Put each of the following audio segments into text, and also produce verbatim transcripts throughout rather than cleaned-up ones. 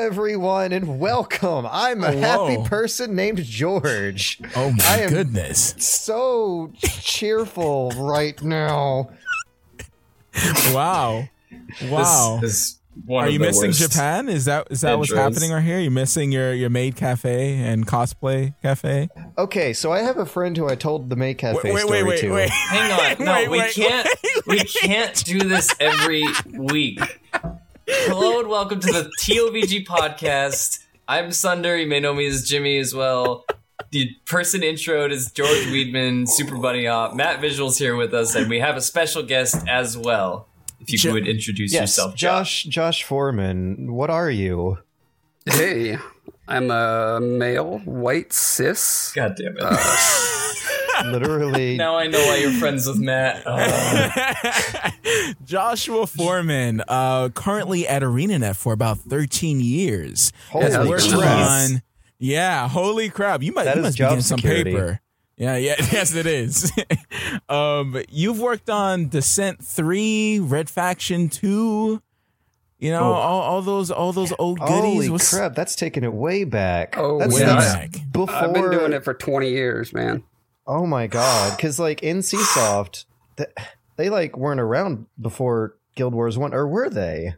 everyone, and welcome. I'm a Hello. happy person named George. Oh my I am goodness. So cheerful right now. Wow. Wow. This is one Are of you the missing worst Japan? Is that is that what's intros. happening right here? Are you missing your, your maid cafe and cosplay cafe? Okay, so I have a friend who I told the May Cafe Wait, wait, story wait, to. wait. Hang on. No, Wait, we wait, can't wait, we can't do this every week. Hello and welcome to the T O V G podcast. I'm Sunder, you may know me as Jimmy as well. The person introed is George Weedman, Super Bunny Op. Matt Visual's here with us, and we have a special guest as well. If you Jo- would introduce Yes, yourself, Josh. Josh Foreman. What are you? Hey, I'm a male, white, cis. God damn it. Literally. Now I know why you're friends with Matt. Uh, Joshua Foreman, uh, currently at ArenaNet for about thirteen years. Holy Has worked crap. on, yeah, holy crap! You might, That you is must be job getting some security. paper. Yeah, yeah, yes, it is. um, you've worked on Descent three, Red Faction two. You know, Oh. all, all those, all those old goodies. Holy What's- crap, that's taking it way back. Oh, that's, way that's back. before. I've been doing it for twenty years, man. Oh my god, because like NCSoft, th- they like weren't around before Guild Wars one, or were they?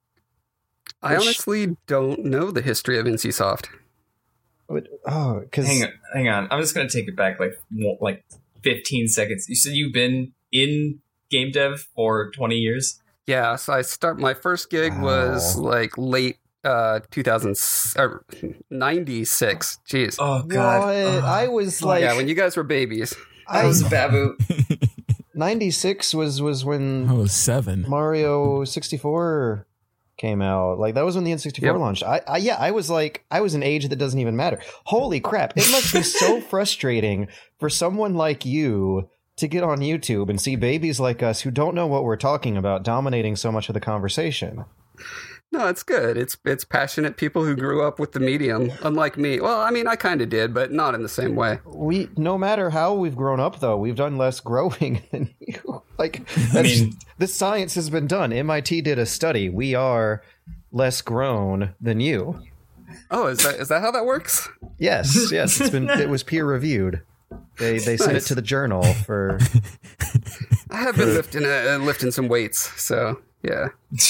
I Which- honestly don't know the history of NCSoft. What- Oh, because hang on, hang on. I'm just gonna take it back like mo- like fifteen seconds. You said you've been in game dev for twenty years. Yeah, so I start. My first gig was Wow. like late uh two thousand or ninety-six. Jeez. Oh what? god, I was like, yeah, when you guys were babies. I I was a babu. ninety-six was was when I was seven. Mario sixty-four came out. Like that was when the N sixty-four Yep. launched. I, I yeah, I was like, I was an age that doesn't even matter. Holy crap! It must be so frustrating for someone like you to get on YouTube and see babies like us who don't know what we're talking about dominating so much of the conversation. No, it's good. It's it's passionate people who grew up with the medium, unlike me. Well, I mean, I kind of did, but not in the same way. We, no matter how we've grown up, though, we've done less growing than you. Like, that's, I mean, this science has been done. M I T did a study. We are less grown than you. Oh, is that is that how that works? Yes, yes, it's been. It was peer reviewed. They they sent it Nice. to the journal for. I have been lifting uh, lifting some weights, so yeah.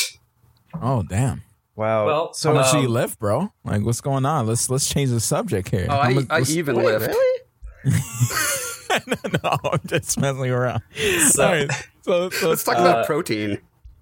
Oh damn! Wow. Well, so How much do Um, you lift, bro? Like, what's going on? Let's let's change the subject here. Oh, How I, much- I what's- even wait, lift. really? no, I'm just messing around. So- All right, so, so Let's talk Uh, about protein.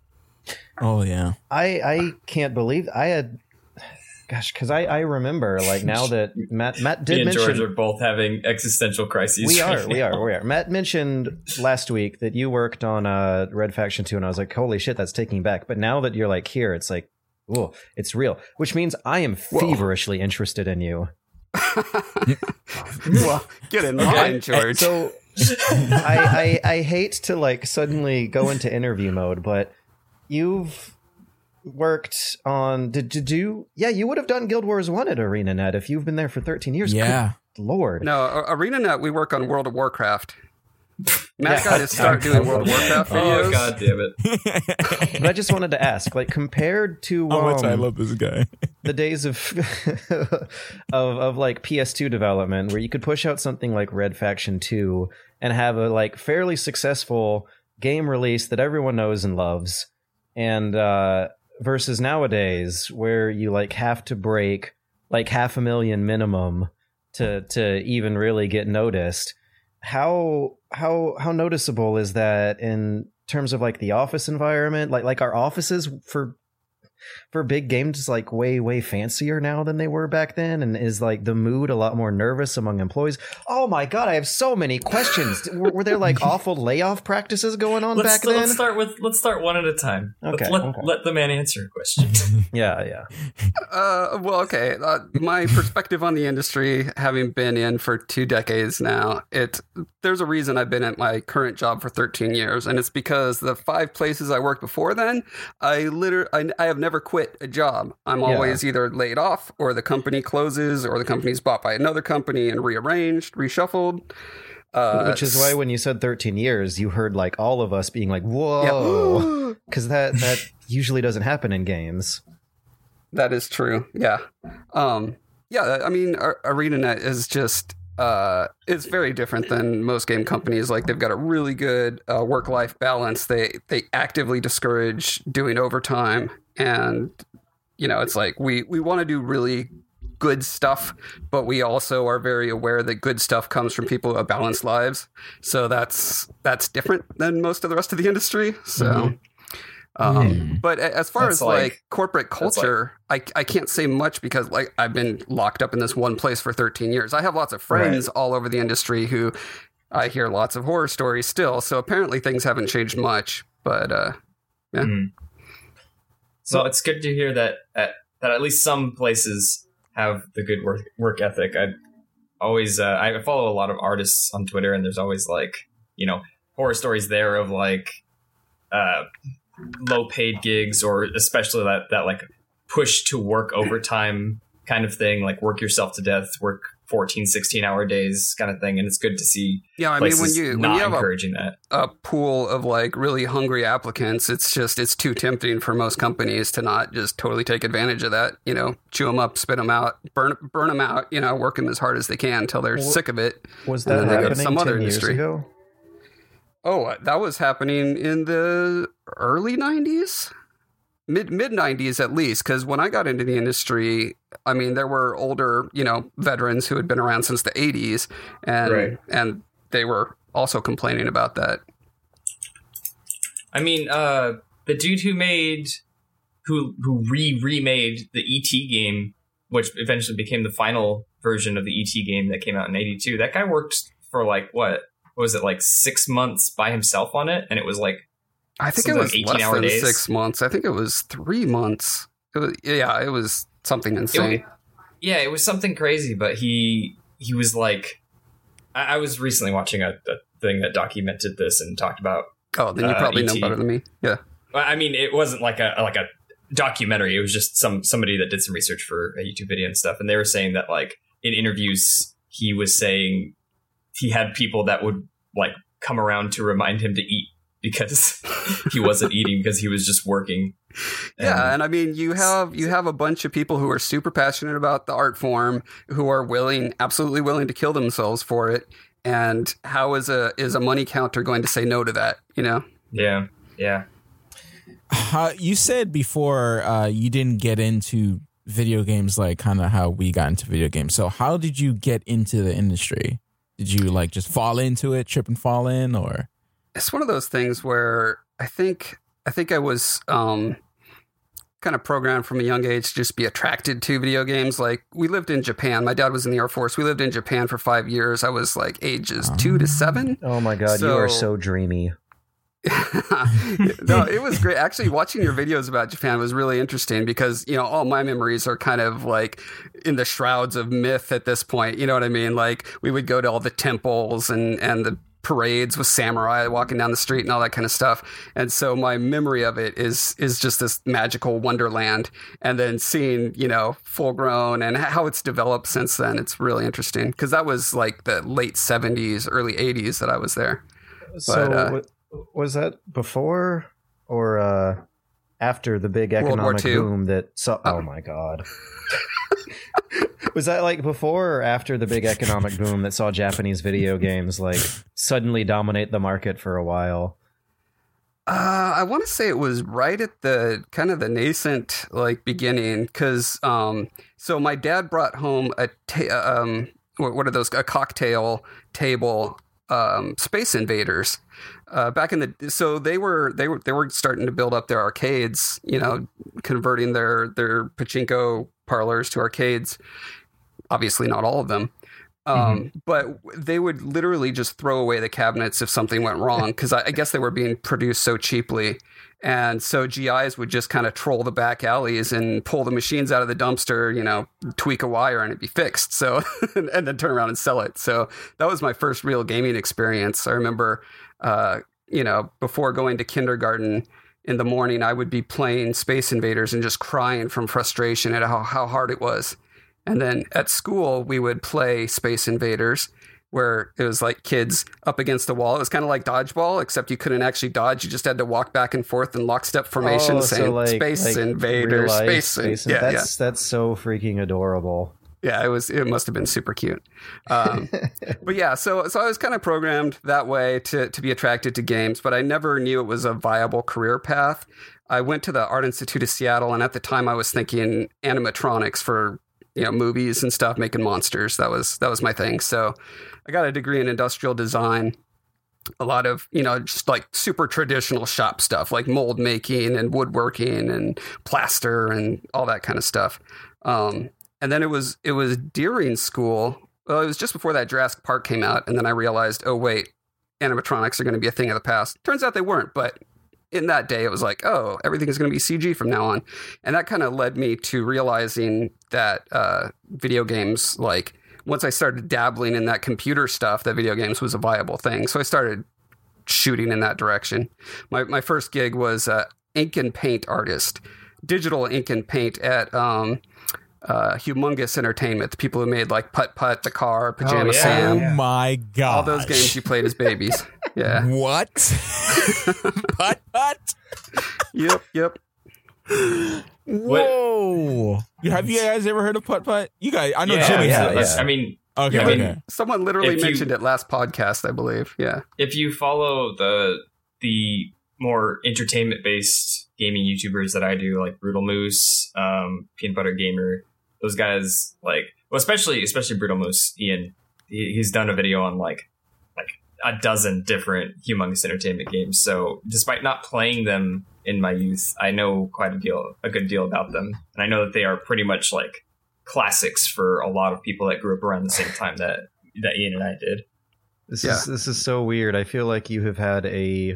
oh yeah, I I can't believe I had. Gosh, because I, I remember like now that Matt Matt me did and mention George are both having existential crises. we right are we now. are we are. Matt mentioned last week that you worked on uh, Red Faction two, and I was like, holy shit, that's taking me back. But now that you're like here, it's like, oh, it's real, which means I am feverishly interested in you. Well, get in line, George. So I, I I hate to like suddenly go into interview mode, but you've worked on did did you yeah you would have done Guild Wars one at ArenaNet if you've been there for thirteen years. yeah. Good Lord. No, A- ArenaNet, we work on World of Warcraft. Matt got to start doing World of Warcraft videos. Oh god damn it! But I just wanted to ask, like compared to How much I um, love this guy. the days of of of like P S two development where you could push out something like Red Faction two and have a like fairly successful game release that everyone knows and loves, and uh versus nowadays where you like have to break like half a million minimum to to even really get noticed. How how how noticeable is that in terms of like the office environment? Like like our offices for for big games like way way fancier now than they were back then, and is like the mood a lot more nervous among employees? Oh my god, I have so many questions. were, were there like awful layoff practices going on Let's, back then? let's start with let's start one at a time. Okay, Let's let, okay. let the man answer a question. Yeah, yeah. Uh, well, okay. Uh, my perspective on the industry, having been in for two decades now, it there's a reason I've been at my current job for thirteen years, and it's because the five places I worked before then, I literally I, I have never quit a job. I'm Yeah. always either laid off, or the company closes, or the company's bought by another company and rearranged, reshuffled. Uh, Which is why when you said thirteen years, you heard like all of us being like, whoa. Yeah. Because that, that usually doesn't happen in games. that is true. Yeah. Um, yeah, I mean, Ar- ArenaNet is just, uh, it's very different than most game companies. Like, they've got a really good uh, work-life balance. They, they actively discourage doing overtime. And, you know, it's like, we, we want to do really good stuff, but we also are very aware that good stuff comes from people who have balanced lives. So that's that's different than most of the rest of the industry. So, mm-hmm. um, mm. but as far that's as like, like corporate culture, like, I I can't say much because like I've been locked up in this one place for thirteen years. I have lots of friends right. all over the industry who I hear lots of horror stories still. So apparently things haven't changed much. But uh, yeah. Mm. So it's good to hear that at, that at least some places have the good work work ethic. I always uh, I follow a lot of artists on Twitter, and there's always like, you know, horror stories there of like uh, low paid gigs, or especially that that like push to work overtime kind of thing, like work yourself to death, work fourteen, sixteen hour days kind of thing. And it's good to see. Yeah, I mean, when you when you have encouraging a, that. a pool of like really hungry applicants, it's just it's too tempting for most companies to not just totally take advantage of that. You know, chew them up, spit them out, burn burn them out. You know, work them as hard as they can until they're well, sick of it. Was that happening some other ten industry. years ago? Oh, that was happening in the early nineties. Mid mid nineties at least, because when I got into the industry, I mean, there were older, you know, veterans who had been around since the eighties, and right. and they were also complaining about that. I mean, uh, the dude who made, who who re remade the E T game, which eventually became the final version of the E T game that came out in eighty-two. That guy worked for like what, what was it, like six months by himself on it, and it was like. I think it was like less than days. six months. I think it was three months. It was, yeah, it was something insane. It, yeah, it was something crazy. But he he was like, I, I was recently watching a, a thing that documented this and talked about. Oh, then you probably uh, know better than me. Yeah. I mean, it wasn't like a like a documentary. It was just some somebody that did some research for a YouTube video and stuff. And they were saying that like in interviews, he was saying he had people that would like come around to remind him to eat. Because he wasn't eating because he was just working. And yeah, and I mean, you have you have a bunch of people who are super passionate about the art form, who are willing, absolutely willing to kill themselves for it. And how is a is a money counter going to say no to that? You know? Yeah, yeah. Uh, you said before uh, you didn't get into video games like kind of how we got into video games. So how did you get into the industry? Did you like just fall into it, trip and fall in, or? It's one of those things where I think I think I was um, kind of programmed from a young age to just be attracted to video games. Like, we lived in Japan. My dad was in the Air Force. We lived in Japan for five years. I was like ages two to seven. Oh my God, so, you are so dreamy. No, it was great. Actually, watching your videos about Japan was really interesting because, you know, all my memories are kind of like in the shrouds of myth at this point. You know what I mean? Like, we would go to all the temples and, and the parades with samurai walking down the street and all that kind of stuff. And so my memory of it is is just this magical wonderland. And then seeing, you know, full grown and how it's developed since then, it's really interesting because that was like the late seventies, early eighties that I was there. So but, uh, was that before or uh, after the big economic boom that saw? Oh, oh my God. Was that like before or after the big economic boom that saw Japanese video games like suddenly dominate the market for a while? Uh, I want to say it was right at the kind of the nascent like beginning because um, so my dad brought home a ta- um, what are those a cocktail table um, Space Invaders uh, back in the so they were they were they were starting to build up their arcades, you know, converting their their pachinko parlors to arcades. Obviously not all of them. Um, mm-hmm. But they would literally just throw away the cabinets if something went wrong because I, I guess they were being produced so cheaply. And so G Is would just kind of troll the back alleys and pull the machines out of the dumpster, you know, tweak a wire and it'd be fixed. So, and, and then turn around and sell it. So that was my first real gaming experience. I remember, uh, you know, before going to kindergarten in the morning, I would be playing Space Invaders and just crying from frustration at how, how hard it was. And then at school, we would play Space Invaders. where it was like kids up against the wall. It was kind of like dodgeball, except you couldn't actually dodge. You just had to walk back and forth in lockstep formation, Oh, saying so like, Space like Invader, real life Space. In- Space in- yeah, that's that's so freaking adorable. yeah. It was. It must have been super cute. Um, but yeah, so so I was kind of programmed that way to to be attracted to games, but I never knew it was a viable career path. I went to the Art Institute of Seattle, and at the time I was thinking animatronics for, you know, movies and stuff, making monsters. That was that was my thing. So I got a degree in industrial design, a lot of, you know, just like super traditional shop stuff like mold making and woodworking and plaster and all that kind of stuff. Um, and then it was it was during school. Well, it was just before that Jurassic Park came out, and then I realized, oh wait, animatronics are going to be a thing of the past. Turns out they weren't, but in that day, it was like, oh, everything is going to be C G from now on. And that kind of led me to realizing that uh, video games, like, once I started dabbling in that computer stuff, that video games was a viable thing. So I started shooting in that direction. My my first gig was uh, ink and paint artist, digital ink and paint at um, uh, Humongous Entertainment, the people who made, like, Putt Putt, The Car, Pajama Oh, yeah. Sam. Oh my god! All those games you played as babies. Yeah. What? Putt putt. Yep. Yep. Whoa! Have you guys ever heard of Putt Putt? You guys, I know yeah, Jimmy yeah, has. I mean, Okay, I mean, okay. Someone literally If you- mentioned it last podcast, I believe. Yeah. if you follow the the more entertainment based gaming YouTubers that I do, like Brutal Moose, um, Peanut Butter Gamer, those guys, like, well, especially especially Brutal Moose, Ian, he, he's done a video on like like a dozen different Humongous Entertainment games. So despite not playing them in my youth, I know quite a deal, a good deal about them, and I know that they are pretty much like classics for a lot of people that grew up around the same time that that Ian and I did. This Yeah. is this is so weird. I feel like you have had a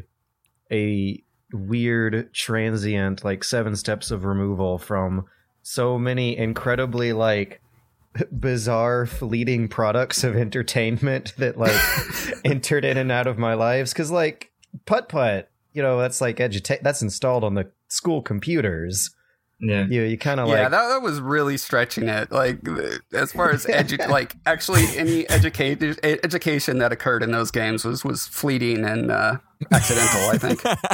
a weird transient, like seven steps of removal from so many incredibly like bizarre fleeting products of entertainment that like entered in and out of my lives. Because like Putt Putt, you know, that's like eduta- that's installed on the school computers. Yeah. You you kind of Yeah, like that, that was really stretching it. Like, as far as edu- like actually any educated education that occurred in those games was was fleeting and uh, accidental, I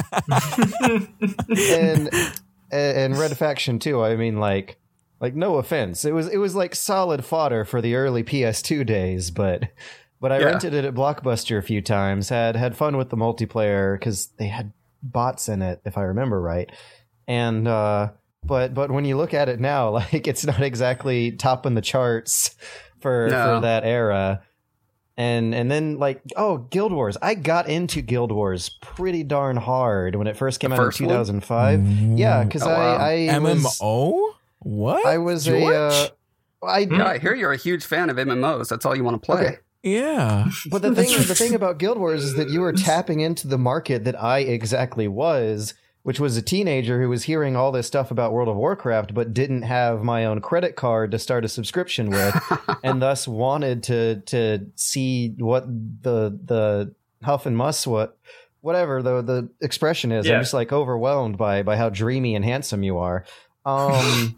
think. and and Red Faction too. I mean, like, like no offense, it was it was like solid fodder for the early P S two days, but but I Yeah. rented it at Blockbuster a few times. had had fun with the multiplayer because they had bots in it, if I remember right. And uh, but but when you look at it now, like it's not exactly topping the charts for No. for that era. And and then like oh Guild Wars, I got into Guild Wars pretty darn hard when it first came The out in first two one? thousand five. Yeah, because Oh, wow. I I was, MMO? What? I was George? a uh, I Yeah, I hear you're a huge fan of M M Os. That's all you want to play. Okay. Yeah. but the thing the thing about Guild Wars is that you were tapping into the market that I exactly was, which was a teenager who was hearing all this stuff about World of Warcraft but didn't have my own credit card to start a subscription with, and thus wanted to to see what the the huff and muss what whatever the the expression is. Yeah. I'm just like overwhelmed by by how dreamy and handsome you are. Um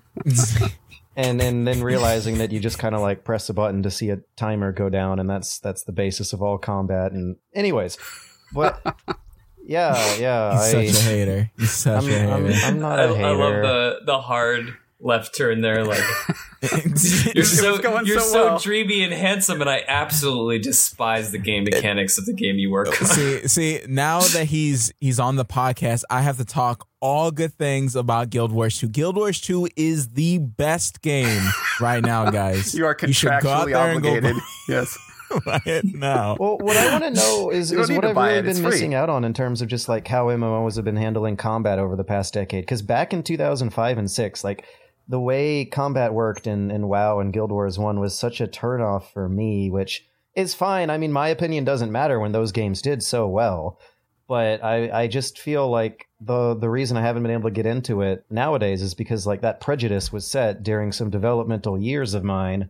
and and then realizing that you just kind of like press a button to see a timer go down, and that's that's the basis of all combat. And anyways, but yeah, yeah, He's I, such a hater. He's such I'm, a hater. I'm, I'm not I, a hater. I love the the hard left turn there. Like you're It so was going you're so so well. dreamy and handsome, and I absolutely despise the game mechanics of the game you work on. see, see, now that he's he's on the podcast, I have to talk all good things about Guild Wars two. Guild Wars two is the best game right now, guys. You are should go out contractually there and go obligated. Yes. buy it now. Well, what I want to know is, You don't is need what to I've buy really it, it's been free. missing out on in terms of just like how M M Os have been handling combat over the past decade. Because back in two thousand five and six, like the way combat worked in, in WoW and Guild Wars one was such a turnoff for me, which is fine. I mean, my opinion doesn't matter when those games did so well. But I, I just feel like the the reason I haven't been able to get into it nowadays is because like that prejudice was set during some developmental years of mine.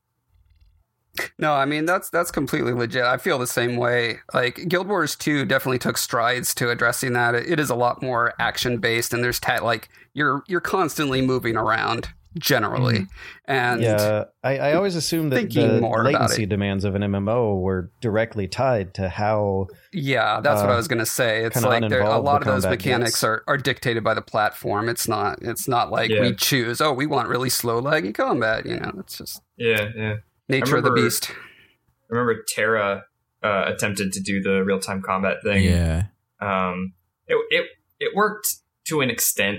No, I mean that's that's completely legit. I feel the same way. Like Guild Wars two definitely took strides to addressing that. It, it is a lot more action based, and there's ta- like you're you're constantly moving around generally. Mhm. And Yeah, I, I always assumed that Thinking the more about latency it. demands of an M M O were directly tied to how. yeah, that's what uh, I was going to say. It's kinda like there, a uninvolved lot the of those combat mechanics gets. are, are dictated by the platform. It's not it's not like Yeah. we choose, oh, we want really slow laggy combat. You know, it's just Yeah, yeah. nature of the remember- beast. I remember Terra uh, attempted to do the real time combat thing. Yeah. Um, it it it worked to an extent,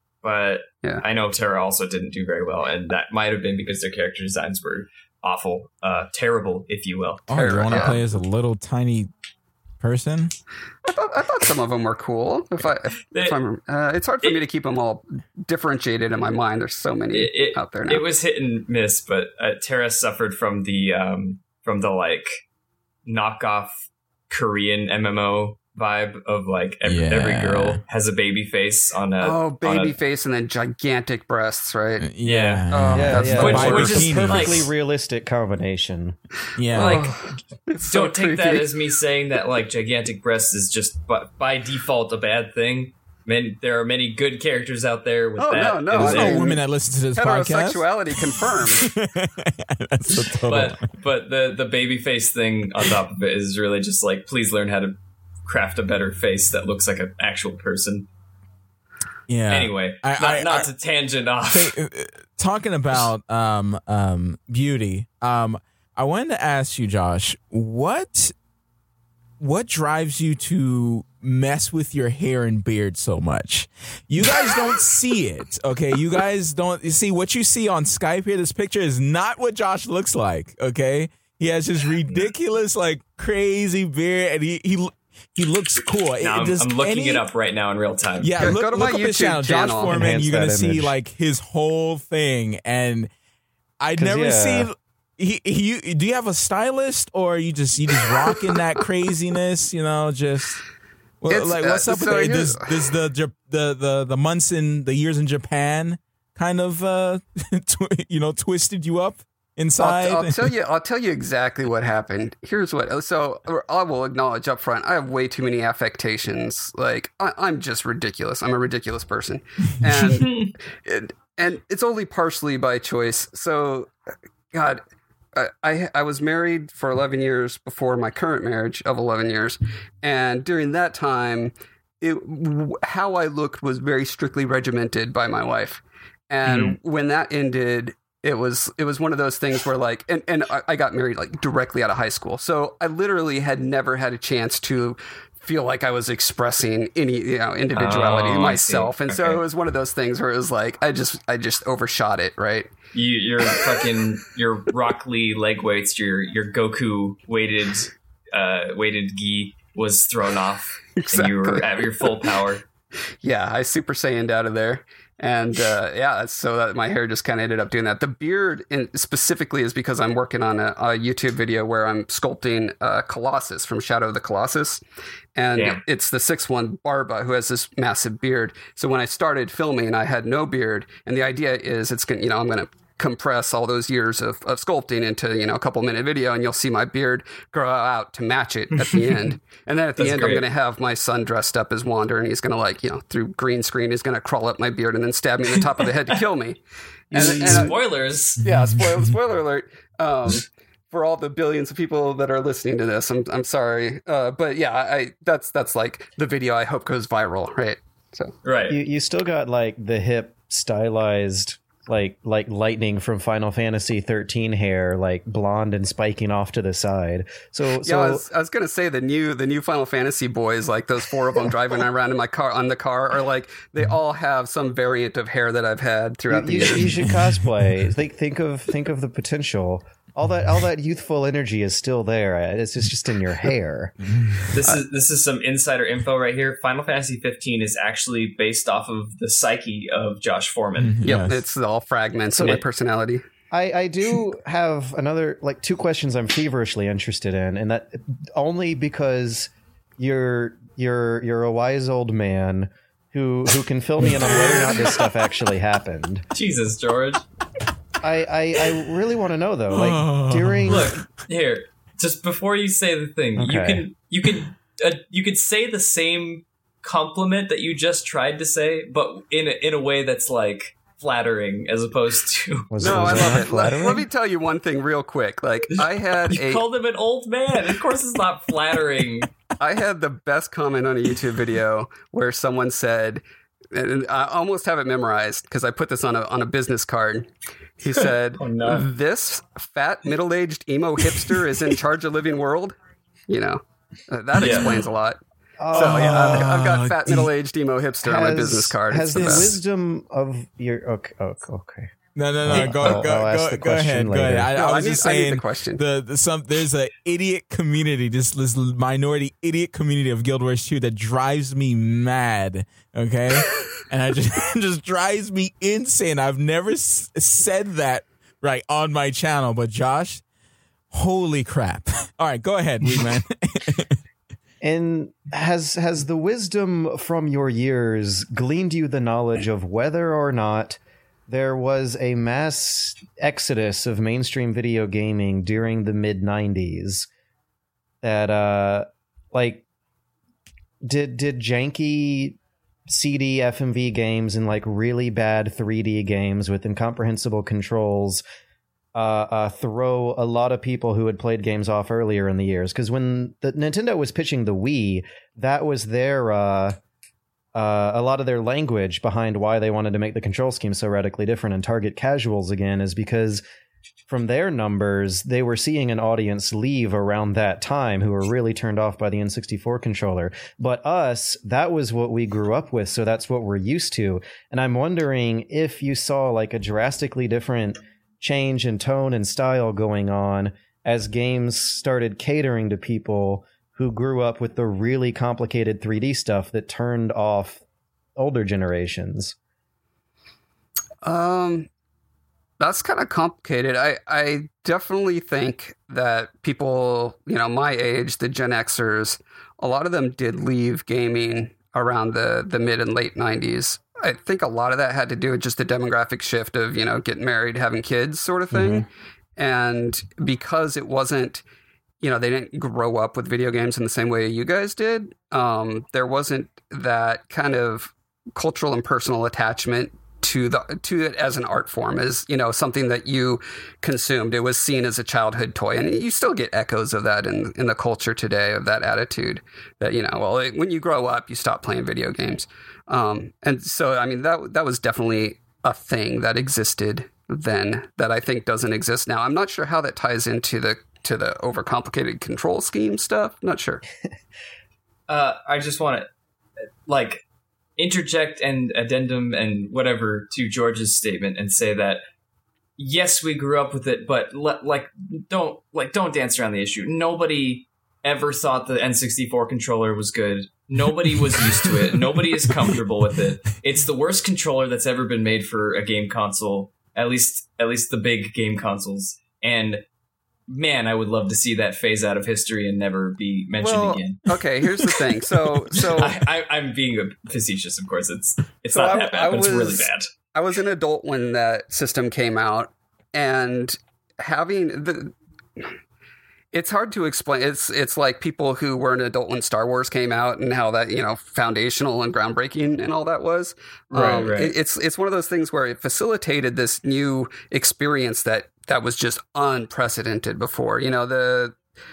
but Yeah. I know Terra also didn't do very well, and that might have been because their character designs were awful, uh, terrible, if you will. Oh, you want to Yeah. play as a little tiny person? I thought, I thought some of them were cool. If I, if, They- if I'm, uh, it's hard for it- me to keep them all differentiated in my mind. There's so many It, it, out there now. it was hit and miss, but uh, Terra suffered from the um, from the like knockoff Korean M M O vibe of like every, Yeah. every girl has a baby face on a oh, on baby a- face and then gigantic breasts, right? Yeah. Oh, Yeah, that's yeah, the Which- it's which a is perfectly like- realistic combination. Yeah. like Oh, it's so don't take that creepy. as me saying that like gigantic breasts is just by, by default a bad thing. Many, there are many good characters out there with Oh, that. no, no, in There's I no there. mean, women that listen to this podcast. Heterosexuality confirmed. That's the total. but but the the baby face thing on top of it is really just like, please learn how to craft a better face that looks like an actual person. yeah. Anyway, I- not, I- not I- to tangent off. Say, uh, talking about um um beauty, um I wanted to ask you, Josh, what what drives you to mess with your hair and beard so much? You guys don't see it, okay? You guys don't you see what you see on Skype here. This picture is not what Josh looks like, okay? He has this ridiculous, like, crazy beard, and he he he looks cool. It- Now I'm, does I'm looking any- it up right now in real time. Yeah, Go- look, go to look my up his YouTube channel, Josh channel. Foreman. Enhance You're gonna that see image. like his whole thing, and I 'Cause, never yeah. seen. He, he, do you have a stylist, or you just you just rocking that craziness? You know, just well, It's, like uh, what's up so with it? here's- Does does the Jap- the the the months in the years in Japan kind of uh tw- you know twisted you up inside? I'll, I'll tell you. I'll tell you exactly what happened. Here's what. So I will acknowledge up front. I have way too many affectations. Like I, I'm just ridiculous. I'm a ridiculous person, and and, and it's only partially by choice. So, God, I, I I was married for eleven years before my current marriage of eleven years, and during that time, it how I looked was very strictly regimented by my wife, and when that ended. It was it was one of those things where like and, and I- I got married like directly out of high school. So I literally had never had a chance to feel like I was expressing any, you know, individuality Oh, I see. myself. And so Okay. it was one of those things where it was like I just I just overshot it, right? You, your fucking your Rock Lee leg weights, your your Goku weighted uh, weighted gi was thrown off, and you were Exactly. at your full power. Yeah, I Super Saiyaned out of there. And uh, yeah, so that my hair just kind of ended up doing that. The beard in, specifically is because I'm working on a, a YouTube video where I'm sculpting uh, Colossus from Shadow of the Colossus. And Damn. it's the sixth one, Barba, who has this massive beard. So when I started filming, I had no beard. And the idea is it's going to, you know, I'm going to compress all those years of, of sculpting into, you know, a couple minute video, and you'll see my beard grow out to match it at the end. And then at the That's end, great. I'm going to have my son dressed up as Wander, and he's going to, like, you know, through green screen, he's going to crawl up my beard and then stab me in the top of the head to kill me. And, and, uh, Spoilers. yeah, spoiler, spoiler alert. Um, for all the billions of people that are listening to this, I'm I'm sorry, uh, but yeah, I that's that's like the video I hope goes viral, right? So Right. You you still got like the hip stylized like like lightning from Final Fantasy thirteen hair, like blonde and spiking off to the side. So yeah, so I was, I was gonna say the new the new Final Fantasy boys, like those four of them driving around in my car on the car, are like they all have some variant of hair that I've had throughout the you, years. you should cosplay. think think of think of the potential. All that all that youthful energy is still there. It's just, just in your hair. This is this is some insider info right here. Final Fantasy fifteen is actually based off of the psyche of Josh Foreman. Yep, Yes. it's all fragments So of my it- personality. I, I do have another like two questions I'm feverishly interested in, and that only because you're you're you're a wise old man who who can fill me in on whether or not this stuff actually happened. Jesus, George. I I, I really want to know though, like during Look here. Just before you say the thing, you Okay. can you can uh, you could say the same compliment that you just tried to say, but in a, in a way that's like flattering as opposed to. Was No, was I that love not it. Let, flattering? let me tell you one thing real quick. Like I had You a, called him an old man. Of course, it's not flattering. I had the best comment on a YouTube video where someone said, and I almost have it memorized because I put this on a on a business card. He said, Oh, no. "This fat middle-aged emo hipster is in charge of living world." You know, uh, that Yeah. explains a lot. Oh, So yeah, I've, I've Oh, got fat the- middle-aged emo hipster on my business card. Has It's the the best. wisdom of your okay, okay, okay. No, no, no. I'll- Go, I'll- go, I'll ask go, the go ahead. question Go later. ahead. I, No, I I was need- just I need the saying question. the, the some there's a idiot community, this this minority idiot community of Guild Wars two that drives me mad. Okay, and I just it just drives me insane. I've never s- said that right on my channel, but Josh, holy crap! All right, go ahead, Weedman. And has has the wisdom from your years gleaned you the knowledge of whether or not there was a mass exodus of mainstream video gaming during the mid nineties? That uh, like, did did janky C D F M V games and like really bad three D games with incomprehensible controls Uh, uh, throw a lot of people who had played games off earlier in the years? Because when the Nintendo was pitching the Wii, that was their uh, uh, a lot of their language behind why they wanted to make the control scheme so radically different and target casuals again, is because from their numbers, they were seeing an audience leave around that time who were really turned off by the N sixty-four controller. But us, that was what we grew up with, so that's what we're used to. And I'm wondering if you saw like a drastically different change in tone and style going on as games started catering to people who grew up with the really complicated three D stuff that turned off older generations. Um, that's kind of complicated. I, I definitely think that people, you know, my age, the Gen Xers, a lot of them did leave gaming around the, the mid and late nineties. I think a lot of that had to do with just the demographic shift of, you know, getting married, having kids sort of thing. Mm-hmm. And because it wasn't, you know, they didn't grow up with video games in the same way you guys did, um, there wasn't that kind of cultural and personal attachment to the to it as an art form, as, you know, something that you consumed. It was seen as a childhood toy, and you still get echoes of that in in the culture today, of that attitude that, you know, well, it, when you grow up, you stop playing video games. Um, and so, I mean, that that was definitely a thing that existed then that I think doesn't exist now. I'm not sure how that ties into the to the overcomplicated control scheme stuff. Not sure. uh, I just want to like interject and addendum and whatever to George's statement and say that yes, we grew up with it, but le- like don't like don't dance around the issue. Nobody ever thought the N sixty-four controller was good. Nobody was used to it. Nobody is comfortable with it. It's the worst controller that's ever been made for a game console, at least at least the big game consoles. And man, I would love to see that phase out of history and never be mentioned Well, again. okay, here's the thing. So, so I, I, I'm being facetious, of course. It's it's So not I- that bad, I but it's really was- bad. I was an adult when that system came out, and having the. It's hard to explain. It's it's like people who were an adult when Star Wars came out and how that, you know, foundational and groundbreaking and all that was. Right, Um, right. it- it's it's one of those things where it facilitated this new experience that that was just unprecedented before. You know, the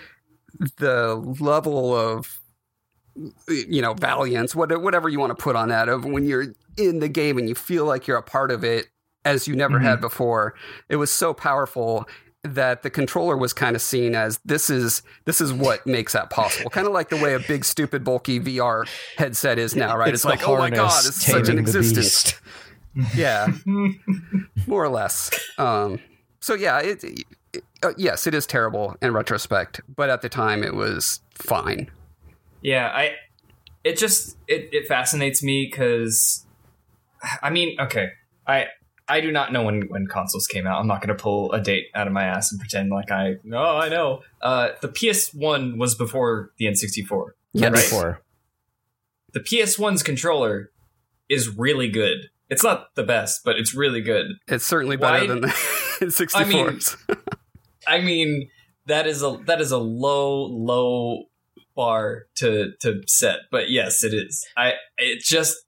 the level of, you know, valiance, what- whatever you want to put on that, of when you're in the game and you feel like you're a part of it as you never Mm-hmm. had before. It was so powerful that the controller was kind of seen as this is this is what makes that possible. Kind of like the way a big, stupid, bulky V R headset is now, right? It's, the like, oh my god, harness it's such an taming the existence. beast. Yeah, more or less. Um, so yeah, it, it uh, yes, it is terrible in retrospect, but at the time it was fine. Yeah, I. It just it, it fascinates me because, I mean, okay, I I do not know when, when consoles came out. I'm not going to pull a date out of my ass and pretend like I oh I know. Uh, the P S one was before the N sixty-four. Yes. right? Before. The P S one's controller is really good. It's not the best, but it's really good. It's certainly better Why- than the sixty-fours. I mean, that is a that is a low low bar to to set, but yes, it is. I it just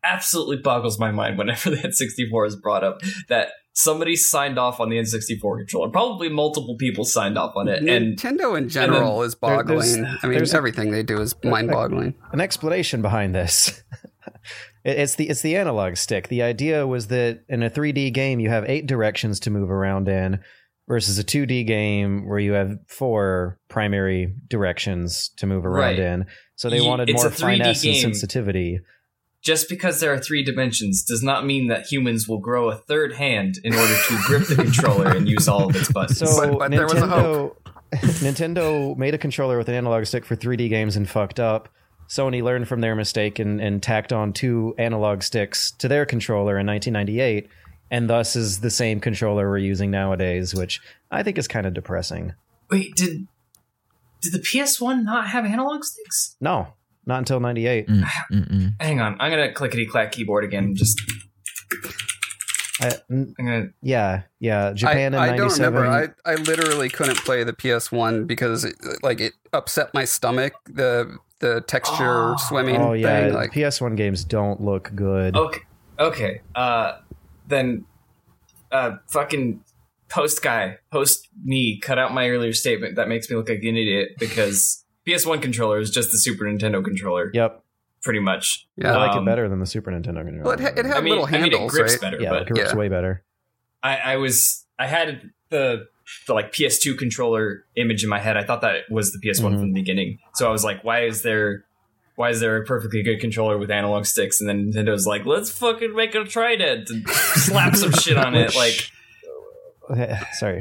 absolutely boggles my mind whenever the N sixty-four is brought up that somebody signed off on the N sixty-four controller. Probably multiple people signed off on it. And Nintendo in general then, is boggling. there, I mean, there's everything they do is mind-boggling. An explanation behind this. It's the it's the analog stick. The idea was that in a three D game, you have eight directions to move around in, versus a two D game where you have four primary directions to move around right. in. So they Ye- wanted it's more a three D finesse and game. sensitivity. Just because there are three dimensions does not mean that humans will grow a third hand in order to grip the controller and use all of its buttons. So But- but there was a Nintendo, Nintendo made a controller with an analog stick for three D games and fucked up. Sony learned from their mistake and, and tacked on two analog sticks to their controller in nineteen ninety-eight, and thus is the same controller we're using nowadays, which I think is kind of depressing. Wait, did did the P S one not have analog sticks? No, not until ninety-eight. Mm, mm, mm. Hang on, I'm gonna clickety clack keyboard again. Just I, n- I'm gonna. yeah, yeah. Japan I, in I don't ninety-seven. remember. I, I literally couldn't play the P S one because it, like it upset my stomach. The the texture Oh. swimming oh yeah, thing. Like P S one games don't look good. Okay, okay. Uh, then, uh, fucking post guy, post me, cut out my earlier statement. That makes me look like an idiot because P S one controller is just the Super Nintendo controller, Yep, pretty much. yeah, I like Um, it better than the Super Nintendo controller. well, it, ha- it had I mean, little I mean, handles, it grips right? better, yeah, but it grips yeah. way better. I, I was I had the the like P S two controller image in my head. I thought that was the P S one Mhm. from the beginning. So I was like, why is there why is there a perfectly good controller with analog sticks? And then Nintendo's like, let's fucking make a Trident and slap some shit on it. Which- Like Okay, sorry.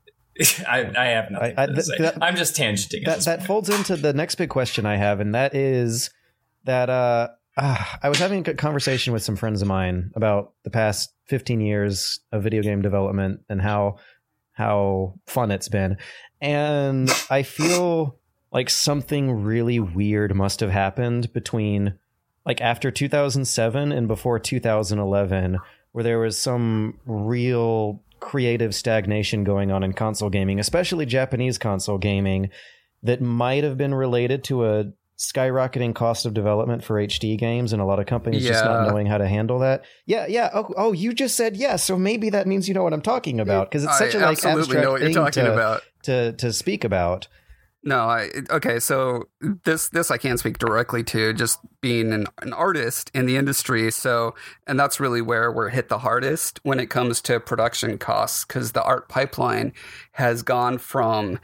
I, I have nothing I- I- to th- say. that- I'm just tangenting. at That this that point. folds into the next big question I have, and that is that uh, ah, I was having a conversation with some friends of mine about the past fifteen years of video game development and how how fun it's been, and I feel like something really weird must have happened between like after two thousand seven and before two thousand eleven, where there was some real creative stagnation going on in console gaming, especially Japanese console gaming, that might have been related to a skyrocketing cost of development for H D games and a lot of companies just not Yeah. knowing how to handle that. Yeah, yeah. Oh, oh, you just said yes, so maybe that means you know what I'm talking about, because it's such I a like absolutely abstract know what you're thing talking to, about. to to speak about. No, I okay. So this this I can't speak directly to, just being an, an artist in the industry. So, and that's really where we're hit the hardest when it comes to production costs, because the art pipeline has gone from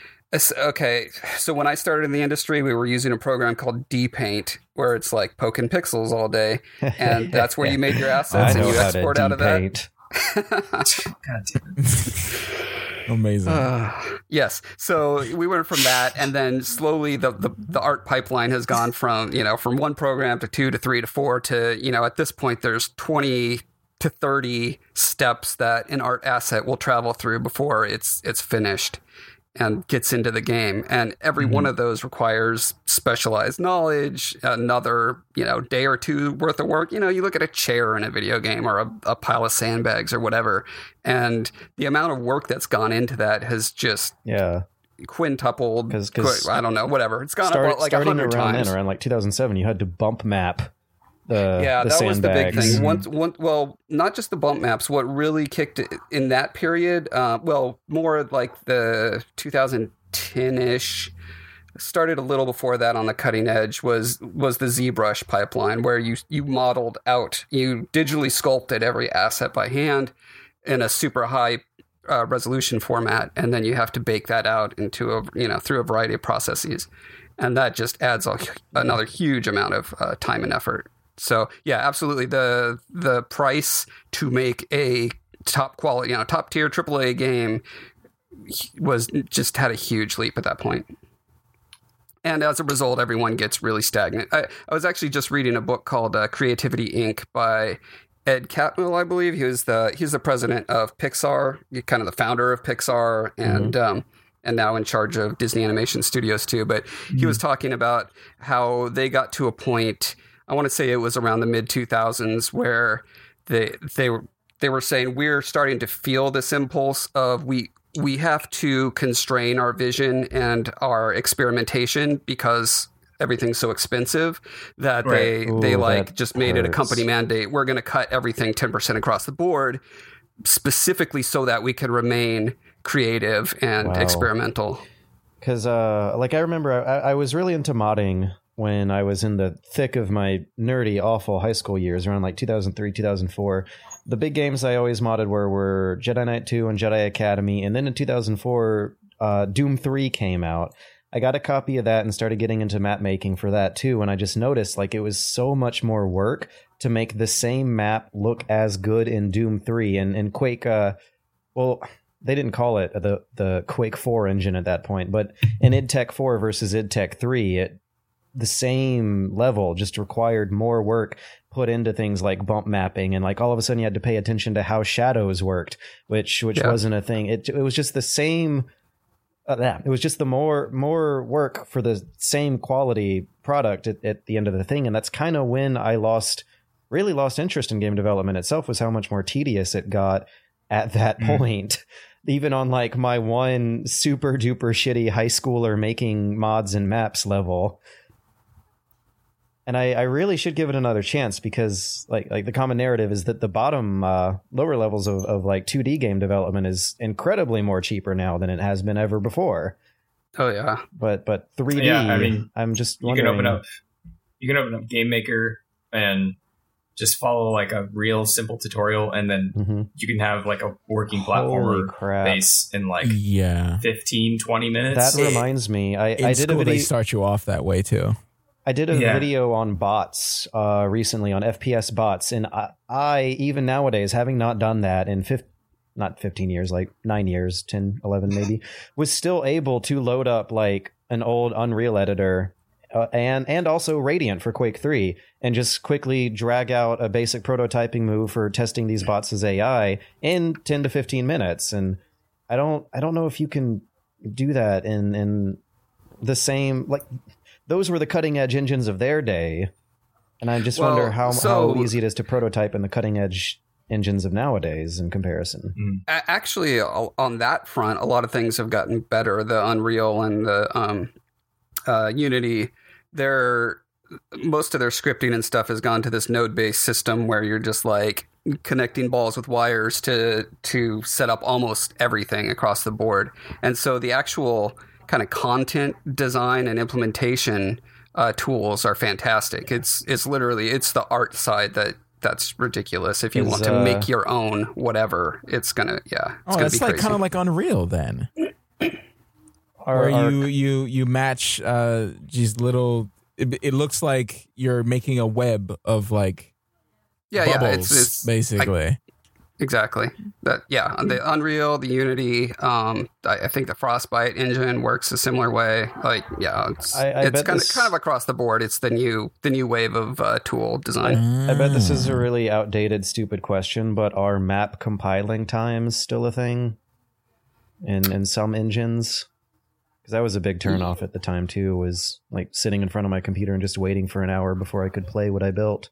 okay. So when I started in the industry, we were using a program called D-Paint, where it's like poking pixels all day, and that's where you made your I assets and know you how to export out of that. de-paint. God damn it. Amazing. Uh, yes. So we went from that, and then slowly the, the, the art pipeline has gone from, you know, from one program to two to three to four to, you know, at this point there's twenty to thirty steps that an art asset will travel through before it's it's finished and gets into the game. And every Mm-hmm. one of those requires specialized knowledge, another, you know, day or two worth of work. You know, you look at a chair in a video game or a, a pile of sandbags or whatever, and the amount of work that's gone into that has just Yeah. quintupled. 'Cause- 'cause qu- I don't know, whatever. It's gone Start, up like a starting hundred around times. then, around like two thousand seven, you had to bump map the yeah, the that was the big sandbags. thing. Once, one, well, not just the bump maps. What really kicked it in that period, uh, well, more like the two thousand ten-ish, started a little before that on the cutting edge, was was the ZBrush pipeline, where you you modeled out, you digitally sculpted every asset by hand in a super high uh, resolution format, and then you have to bake that out into a you know through a variety of processes, and that just adds a, another huge amount of uh, time and effort. So yeah, absolutely. The the price to make a top quality, you know, top tier triple A game was just had a huge leap at that point. And as a result, everyone gets really stagnant. I, I was actually just reading a book called uh, Creativity Incorporated by Ed Catmull, I believe. He was the he's the president of Pixar, kind of the founder of Pixar, and mm-hmm. um, and now in charge of Disney Animation Studios too. But mm-hmm. he was talking about how they got to a point, I want to say it was around the mid two thousands, where they they were they were saying we're starting to feel this impulse of we we have to constrain our vision and our experimentation, because everything's so expensive that Right. they Ooh, they like that just made it a hurts. company mandate. We're going to cut everything ten percent across the board, specifically so that we could remain creative and Wow. experimental. Because, uh, like, I remember I, I was really into modding when I was in the thick of my nerdy, awful high school years, around like two thousand three, two thousand four. The big games I always modded were, were Jedi Knight two and Jedi Academy. And then in two thousand four, uh, Doom three came out. I got a copy of that and started getting into map making for that too. And I just noticed like it was so much more work to make the same map look as good in Doom three. And, and Quake, uh, well... they didn't call it the the Quake four engine at that point, but in id Tech four versus id Tech three, it, the same level just required more work put into things like bump mapping, and like all of a sudden you had to pay attention to how shadows worked, which which Yeah. wasn't a thing. It it was just the same. Uh, yeah, it was just the more more work for the same quality product at, at the end of the thing, and that's kind of when I lost really lost interest in game development itself. Was how much more tedious it got at that Mm. point. Even on like my one super duper shitty high schooler making mods and maps level. And I, I really should give it another chance because like like the common narrative is that the bottom uh, lower levels of, of like two D game development is incredibly more cheaper now than it has been ever before. Oh yeah. But but three D, Yeah, I mean, I'm just You wondering. can open up, you can open up Game Maker and just follow like a real simple tutorial, and then Mhm. you can have like a working Holy platformer crap. base in like Yeah. fifteen, twenty minutes. That reminds me. I, In I did a school, they video. start you off that way too. I did a Yeah. video on bots uh, recently on F P S bots, and I, I even nowadays, having not done that in fif- not fifteen years, like nine years, ten, eleven maybe, was still able to load up like an old Unreal editor uh, and and also Radiant for Quake three and just quickly drag out a basic prototyping move for testing these bots as A I in ten to fifteen minutes. And I don't I don't know if you can do that in in the same like. Those were the cutting edge engines of their day. And I just Well, wonder how, so- how easy it is to prototype in the cutting edge engines of nowadays in comparison. A- Actually, o- on that front, a lot of things have gotten better. The Unreal and the um, uh, Unity, they're most of their scripting and stuff has gone to this node-based system where you're just like connecting balls with wires to to set up almost everything across the board. And so the actual kind of content design and implementation uh, tools are fantastic. It's it's literally it's the art side that that's ridiculous. If you Is, want to uh, make your own whatever, it's gonna yeah. It's Oh, gonna that's be like crazy. kind of like Unreal then, Are, where are- you you you match uh these little. It, it looks like you're making a web of like yeah, bubbles, yeah. It's, it's basically. exactly that. Yeah, the Unreal, the Unity. Um, I, I think the Frostbite engine works a similar way. Like, yeah, it's I- I it's bet kind this- of kind of across the board. It's the new the new wave of uh, tool design. I bet this Ah. is a really outdated, stupid question, but are map compiling times still a thing in in some engines? Because that was a big turnoff at the time too. Was like sitting in front of my computer and just waiting for an hour before I could play what I built.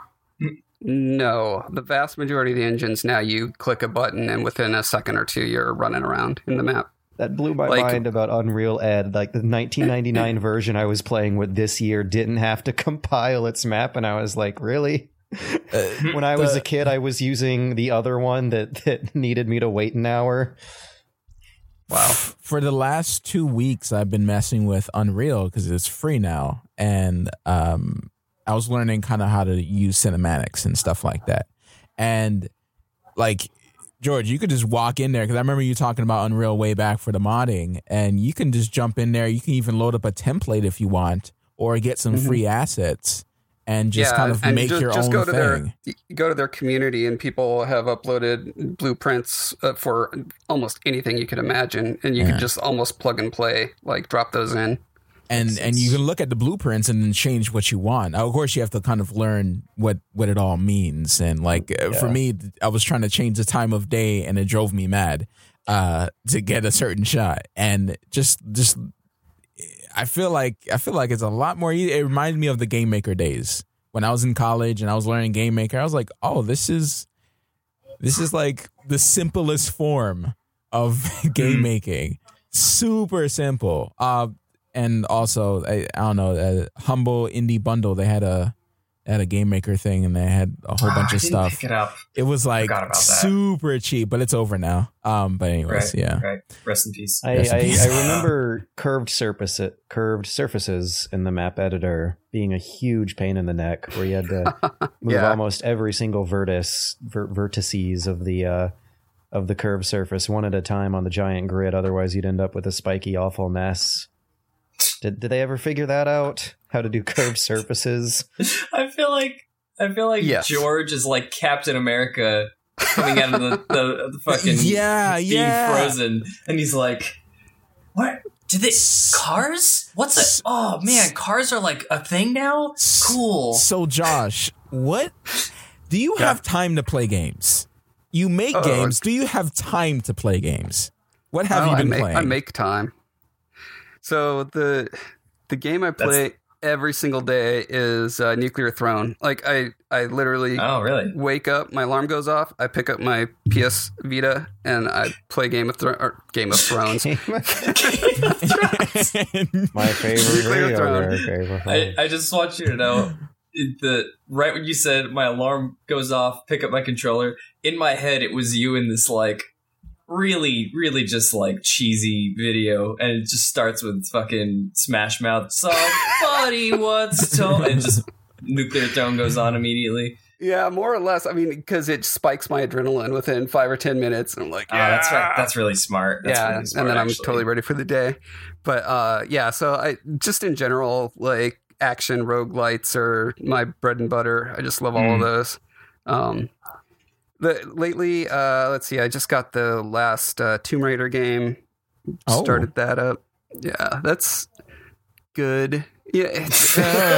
No, the vast majority of the engines now you click a button and within a second or two you're running around in the map. That blew my Like- mind about Unreal Ed. Like the nineteen ninety-nine version I was playing with this year didn't have to compile its map, and I was like, really? Uh, When I was the- a kid, I was using the other one that, that needed me to wait an hour. Wow. For the last two weeks, I've been messing with Unreal because it's free now, and um, I was learning kind of how to use cinematics and stuff like that. And like George, you could just walk in there because I remember you talking about Unreal way back for the modding, and you can just jump in there. You can even load up a template if you want, or get some Mhm. free assets and just yeah, kind of and make just, your just own go to thing. their you go to their community, and people have uploaded blueprints uh, for almost anything you could imagine, and you Yeah. can just almost plug and play, like drop those in. and and you can look at the blueprints and then change what you want. Now, of course, you have to kind of learn what what it all means. And like uh for Yeah. me, I was trying to change the time of day, and it drove me mad uh, to get a certain shot. And just just I feel like I feel like it's a lot more. easy. It reminds me of the Game Maker days when I was in college and I was learning Game Maker. I was like, oh, this is this is like the simplest form of game making. Super simple. Uh, and also I, I don't know, a Humble Indie Bundle. They had a had a Game Maker thing, and they had a whole Oh, bunch I of didn't stuff. Pick it up. It was like Forgot about that. super cheap, but it's over now. Um, but anyways, Right, yeah. right. Rest in peace. I, Rest in I, peace. I remember curved surface curved surfaces in the map editor being a huge pain in the neck, where you had to move Yeah. almost every single vertex ver- vertices of the uh, of the curved surface one at a time on the giant grid. Otherwise, you'd end up with a spiky, awful mess. Did did they ever figure that out? How to do curved surfaces? I feel like I feel like Yes. George is like Captain America coming out of the, the, the fucking Yeah, being yeah. frozen, and he's like, "What? Did they cars? What's it? Oh man, cars are like a thing now. Cool. So Josh, what do you Yeah. have time to play games? You make Uh, games. Do you have time to play games? What have Oh, you been Uh, I make, playing? I make time. So the the game I play every single day is uh, Nuclear Throne. Like I, I literally Oh really? wake up, my alarm goes off, I pick up my P S Vita, and I play Game of Thrones. Or Game of Thrones. My favorite Nuclear video Throne. game. Favorite I, I just want you to know it- the right when you said my alarm goes off, pick up my controller. In my head, it was you in this like really, really just like cheesy video, and it just starts with fucking Smash Mouth. Somebody wants to, and just Nuclear Throne goes on immediately. Yeah, more or less. I mean, because it spikes my adrenaline within five or ten minutes, and I'm like, Oh, that's right. "Yeah." That's really smart. That's yeah, really smart, and then I'm actually. totally ready for the day. But uh, yeah, so I just in general like action roguelites are my bread and butter. I just love all of Mm. those. Um, the, lately, uh, let's see, I just got the last uh, Tomb Raider game. Oh. Started that up. Yeah, that's good. Yeah, it's,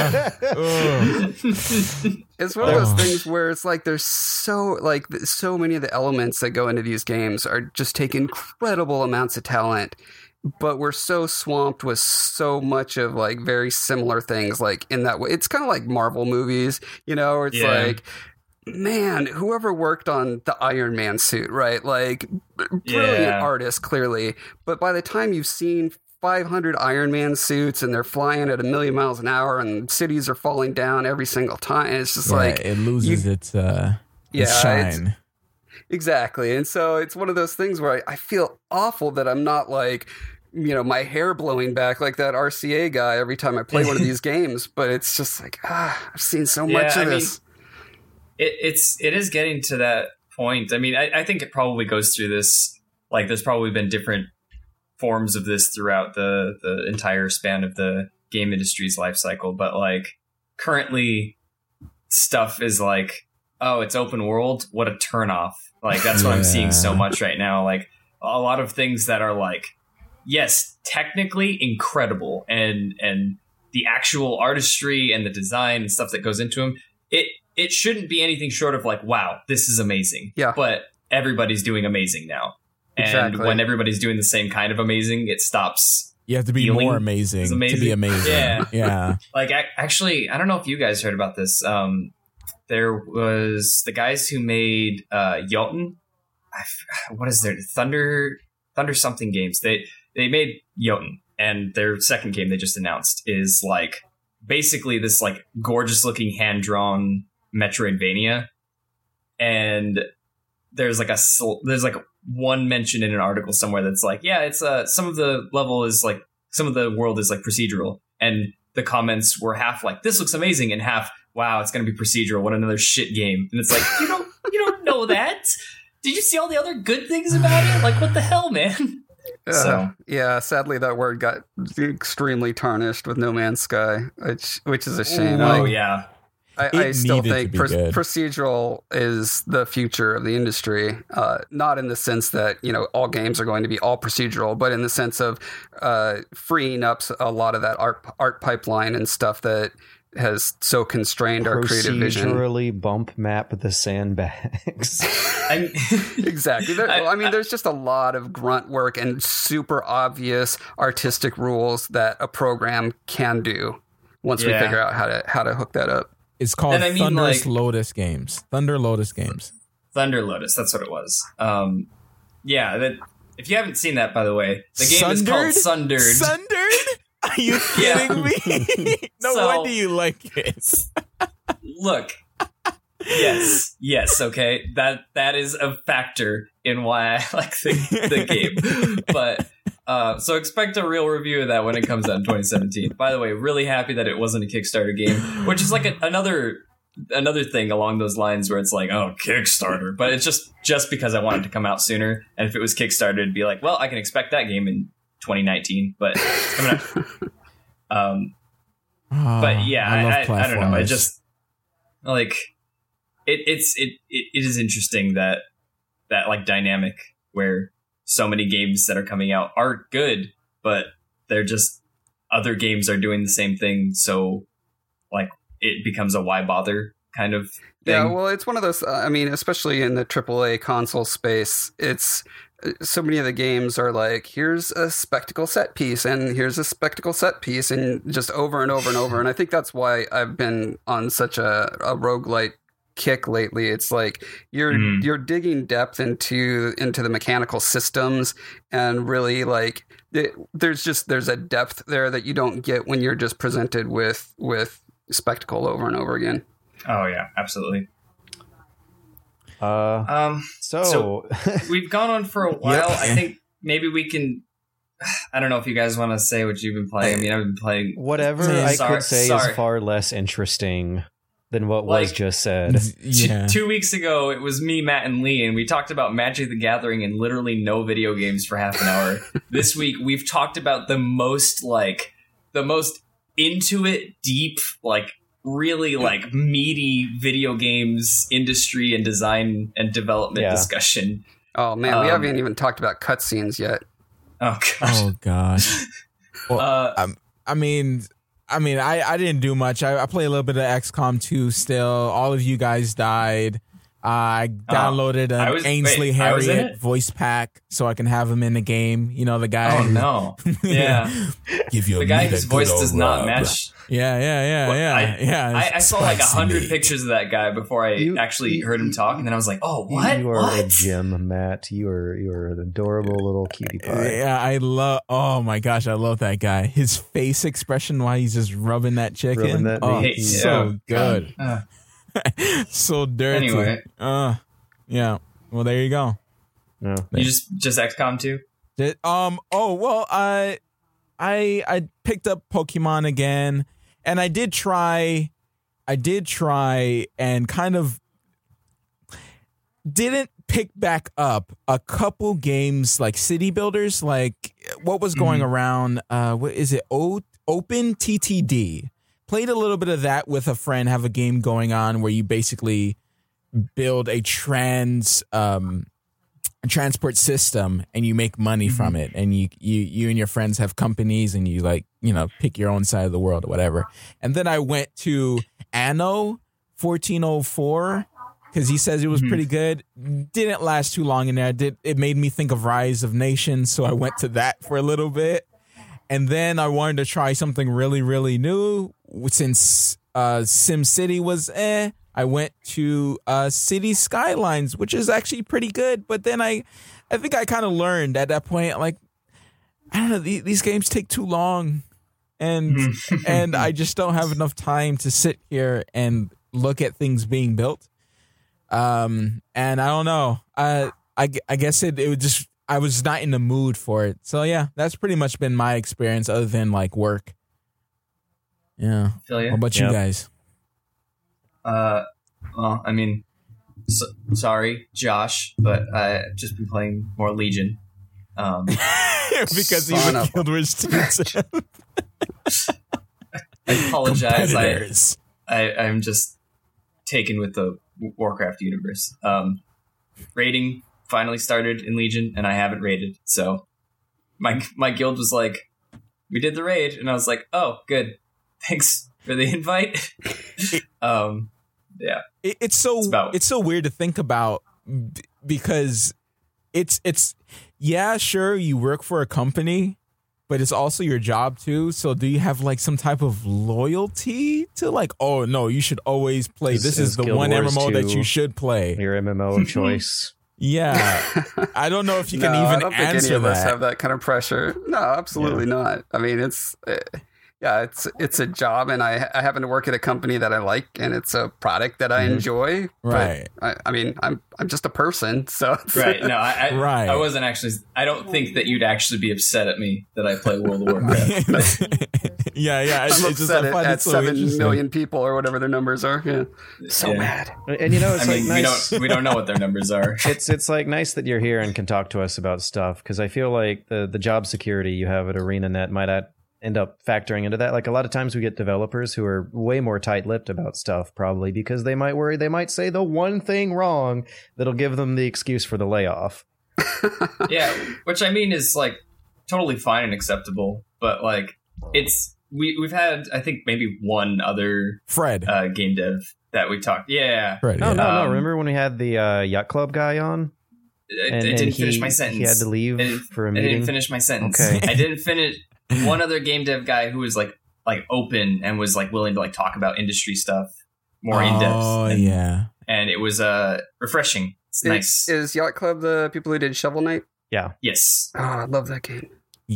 Ugh. it's one of those Oh. things where it's like there's so like th- so many of the elements that go into these games are just take incredible amounts of talent, but we're so swamped with so much of like very similar things. Like in that way, it's kind of like Marvel movies, you know, where it's Yeah. like, man, whoever worked on the Iron Man suit, right? Like b- brilliant Yeah. artist, clearly, but by the time you've seen five hundred Iron Man suits and they're flying at a million miles an hour and cities are falling down every single time, it's just Yeah, like it loses its uh, its Yeah, it's- shine. exactly. And so it's one of those things where I, I feel awful that I'm not like, you know, my hair blowing back like that R C A guy every time I play one of these games. But it's just like, ah, I've seen so Yeah, much I of mean, this. it, it's it is getting to that point. I mean, I, I think it probably goes through this. Like, there's probably been different forms of this throughout the the entire span of the game industry's life cycle. But like, currently, stuff is like, oh, it's open world. What a turnoff! Like that's what I'm seeing so Yeah. much right now. Like a lot of things that are like, yes, technically incredible, and and the actual artistry and the design and stuff that goes into them. It it shouldn't be anything short of like, wow, this is amazing. Yeah. But everybody's doing amazing now. And Exactly. when everybody's doing the same kind of amazing, it stops. You have to be feeling more amazing, is to be amazing. amazing. Yeah. yeah. Like, ac- actually, I don't know if you guys heard about this. Um, there was the guys who made uh, Jotun. I f- what is their Thunder Thunder something games? They they made Jotun, and their second game they just announced is like basically this like gorgeous looking hand drawn Metroidvania, and there's like a sl- there's like one mention in an article somewhere that's like, yeah, it's uh some of the level is like some of the world is like procedural, and the comments were half like, this looks amazing, and half, wow, it's gonna be procedural, what another shit game. And it's like, you don't you don't know that. Did you see all the other good things about it? Like, what the hell, man? Uh, So- yeah, sadly that word got extremely tarnished with No Man's Sky, which which is a shame. Oh Like, yeah. I, It I still needed to think be pro- good. procedural is the future of the industry. Uh, not in the sense that, you know, all games are going to be all procedural, but in the sense of uh, freeing up a lot of that art art pipeline and stuff that has so constrained our creative vision. Procedurally bump map the sandbags. I'm, Exactly. There, I- I, mean, there's just a lot of grunt work and super obvious artistic rules that a program can do once we Yeah. figure out how to how to hook that up. It's called And I mean, Thunderous like- Lotus Games. Thunder Lotus Games. Thunder Lotus, that's what it was. Um, yeah, that if you haven't seen that, by the way, the game is called Sundered. Sundered? Are you kidding me? No So- wonder you like it. Look, yes, yes, okay. That that is a factor in why I like the, the game. But uh, so expect a real review of that when it comes out in twenty seventeen. By the way, really happy that it wasn't a Kickstarter game, which is like a, another another thing along those lines where it's like, oh, Kickstarter. But it's just just because I wanted to come out sooner. And if it was Kickstarter, it'd be like, well, I can expect that game in twenty nineteen, but it's coming out. Um, Oh, but yeah, I, love I, I don't know. I platformers. just like it. It's it, it. It is interesting that that like dynamic where so many games that are coming out are good, but they're just other games are doing the same thing. So like it becomes a why bother kind of thing. Yeah, well, it's one of those. Uh, I mean, especially in the triple A console space, it's uh, so many of the games are like, here's a spectacle set piece, and here's a spectacle set piece, and just over and over and over. And I think that's why I've been on such a, a roguelite kick lately. It's like you're Mm. you're digging depth into into the mechanical systems, and really like it, there's just there's a depth there that you don't get when you're just presented with with spectacle over and over again. Oh yeah, absolutely. Uh, Um, so, so- we've gone on for a while. Yep. I think maybe we can. I don't know if you guys want to say what you've been playing. I mean, I've been playing. whatever Yeah, I sorry- could say sorry. is far less interesting than what was Like- just said. Yeah. Two weeks ago, it was me, Matt, and Lee, and we talked about Magic the Gathering and literally no video games for half an hour. This week, we've talked about the most, like, the most into it, deep, like, really, like, meaty video games industry and design and development Yeah. discussion. Oh man, we Um, haven't even talked about cutscenes yet. Oh, gosh. Oh gosh. Well, Uh, I mean, I mean, I, I didn't do much. I, I play a little bit of X COM two still. All of you guys died. Uh, I downloaded I an was- Ainsley wait, I was in Harriet it? voice pack so I can have him in the game. You know, the guy. oh, who- no. Yeah. Give you The guy whose voice does not match. Yeah, yeah, yeah, What, yeah, I- yeah. I, I saw like a Spicy hundred meat. pictures of that guy before I You- actually you- heard him talk, and then I was like, "Oh, You- what? You are a what?" gem, Matt. You are you are an adorable little cutie pie. Yeah, I love. Oh my gosh, I love that guy. His face expression while he's just rubbing that chicken. Rubbing that oh, meat. so Yeah. good, Uh, so dirty. Anyway. uh, yeah. Well, there you go. No. you just just X COM two? Did- um. Oh well. I, I, I picked up Pokemon again, and I did try. I did try, and kind of didn't pick back up a couple games like City Builders, like what was going Mm-hmm. around. Uh, what is it? O- Open T T D. Played a little bit of that with a friend. Have a game going on where you basically build a trans um transport system and you make money Mm-hmm. from it, and you you you and your friends have companies and you like, you know, pick your own side of the world or whatever. And then I went to Anno fourteen oh four because he says it was Mhm. pretty good. Didn't last too long in there. Did it made me think of Rise of Nations, so I went to that for a little bit. And then I wanted to try something really, really new since uh, SimCity was eh. I went to uh, City Skylines, which is actually pretty good. But then I, I think I kind of learned at that point, like, I don't know, these, these games take too long, and and I just don't have enough time to sit here and look at things being built. Um, and I don't know. I I, I guess it it would just I was not in the mood for it. So yeah, that's pretty much been my experience, other than like work. Yeah. Feel ya? What about Yep. you guys? Uh, well, I mean, so, sorry, Josh, but I've just been playing more Legion. Um, Because Son even of a- Guild Wars two I apologize. I, competitors. I I'm just taken with the Warcraft universe. Um, raiding finally started in Legion, and I haven't raided. So my my guild was like, "We did the raid," and I was like, "Oh, good, thanks for the invite." um, yeah, It, it's so It's about- it's so weird to think about b- because it's it's yeah, sure, you work for a company, but it's also your job too. So do you have like some type of loyalty to like, oh no, you should always play. Is- this is is the Guild one Wars M M O that two you should play. Your M M O of choice. Yeah, I don't know if you no, can even I don't think answer any of us that. have that kind of pressure. No, absolutely yeah. not. I mean, it's uh, yeah, it's it's a job, and I I happen to work at a company that I like, and it's a product that I mm-hmm. enjoy. Right. I, I mean, I'm I'm just a person, so right. No, I, I right. I wasn't actually. I don't think that you'd actually be upset at me that I play World of Warcraft. yeah, yeah. It's, I'm it's upset just, at, at so seven million people or whatever their numbers are. Yeah, so yeah. mad. And you know, it's I like mean, nice. we don't we don't know what their numbers are. It's it's like nice that you're here and can talk to us about stuff, because I feel like the the job security you have at ArenaNet might add, end up factoring into that. Like a lot of times we get developers who are way more tight-lipped about stuff, probably because they might worry they might say the one thing wrong that'll give them the excuse for the layoff. Yeah, which I mean is like totally fine and acceptable, but like it's we we've had I think maybe one other Fred uh, game dev that we talked. Yeah, Fred, no, yeah. no, no. Um, Remember when we had the uh, Yacht Club guy on? I, And, I and didn't he, finish my sentence. He had to leave I for a I meeting. didn't finish my sentence. Okay. I didn't finish. One other game dev guy who was like like open and was like willing to like talk about industry stuff more in depth. Oh and, yeah, and it was uh refreshing. It's Is, nice. is Yacht Club the people who did Shovel Knight? Yeah. Yes, Oh, I love that game.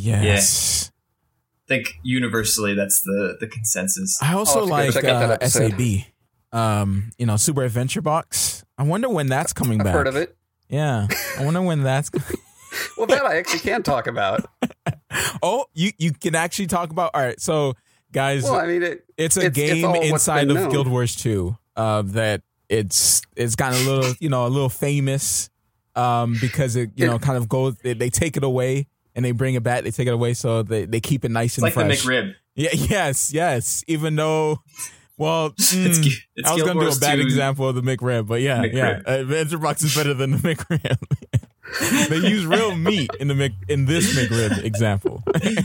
yes. I think universally that's the the consensus. I also I'll have like to go check out that uh, episode. S A B. Um, you know, Super Adventure Box. I wonder when that's coming I've back. heard of it. Yeah, I wonder when that's. Well, that I actually can talk about. Oh, you you can actually talk about. All right, so guys, Well, I mean, it, it's a it's- it's game all what's inside been of known. Guild Wars two uh, that it's it's gotten a little you know a little famous um, because it you It- know kind of goes they, they take it away and they bring it back, they take it away, so they, they keep it nice It's and like fresh. the McRib. Yeah, yes, yes. Even though, well, It's, mm, gu- it's I was Guild going to do Wars a bad two. example of the McRib, but yeah, McRib. yeah. Uh, Adventure Box is better than the McRib. They use real meat in the Mc, in this McRib example.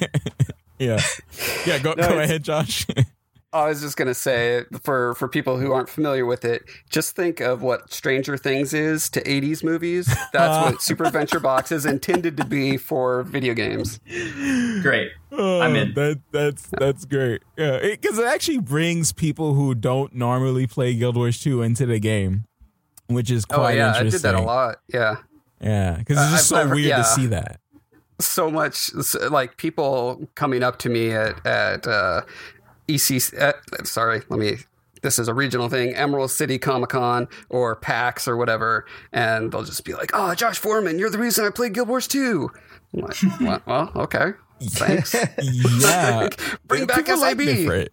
yeah, yeah. Go No, go it's- ahead, Josh. I was just gonna say for for people who aren't familiar with it, just think of what Stranger Things is to eighties movies. That's what Super Adventure Box is intended to be for video games. Great. Oh, I'm in. That that's that's great. Yeah, because it, it actually brings people who don't normally play Guild Wars two into the game, which is quite Oh yeah, I interesting. did that a lot. Yeah, Yeah, because it's Uh, just I've so never- weird yeah. to see that. so much like people coming up to me at at uh, E C. Uh, sorry, let me. This is a regional thing, Emerald City Comic Con or PAX or whatever, and they'll just be like, "Oh, Josh Foreman, you're the reason I played Guild Wars two." I'm like, well, well, okay, thanks. Yeah, Bring back People S A B. Like different.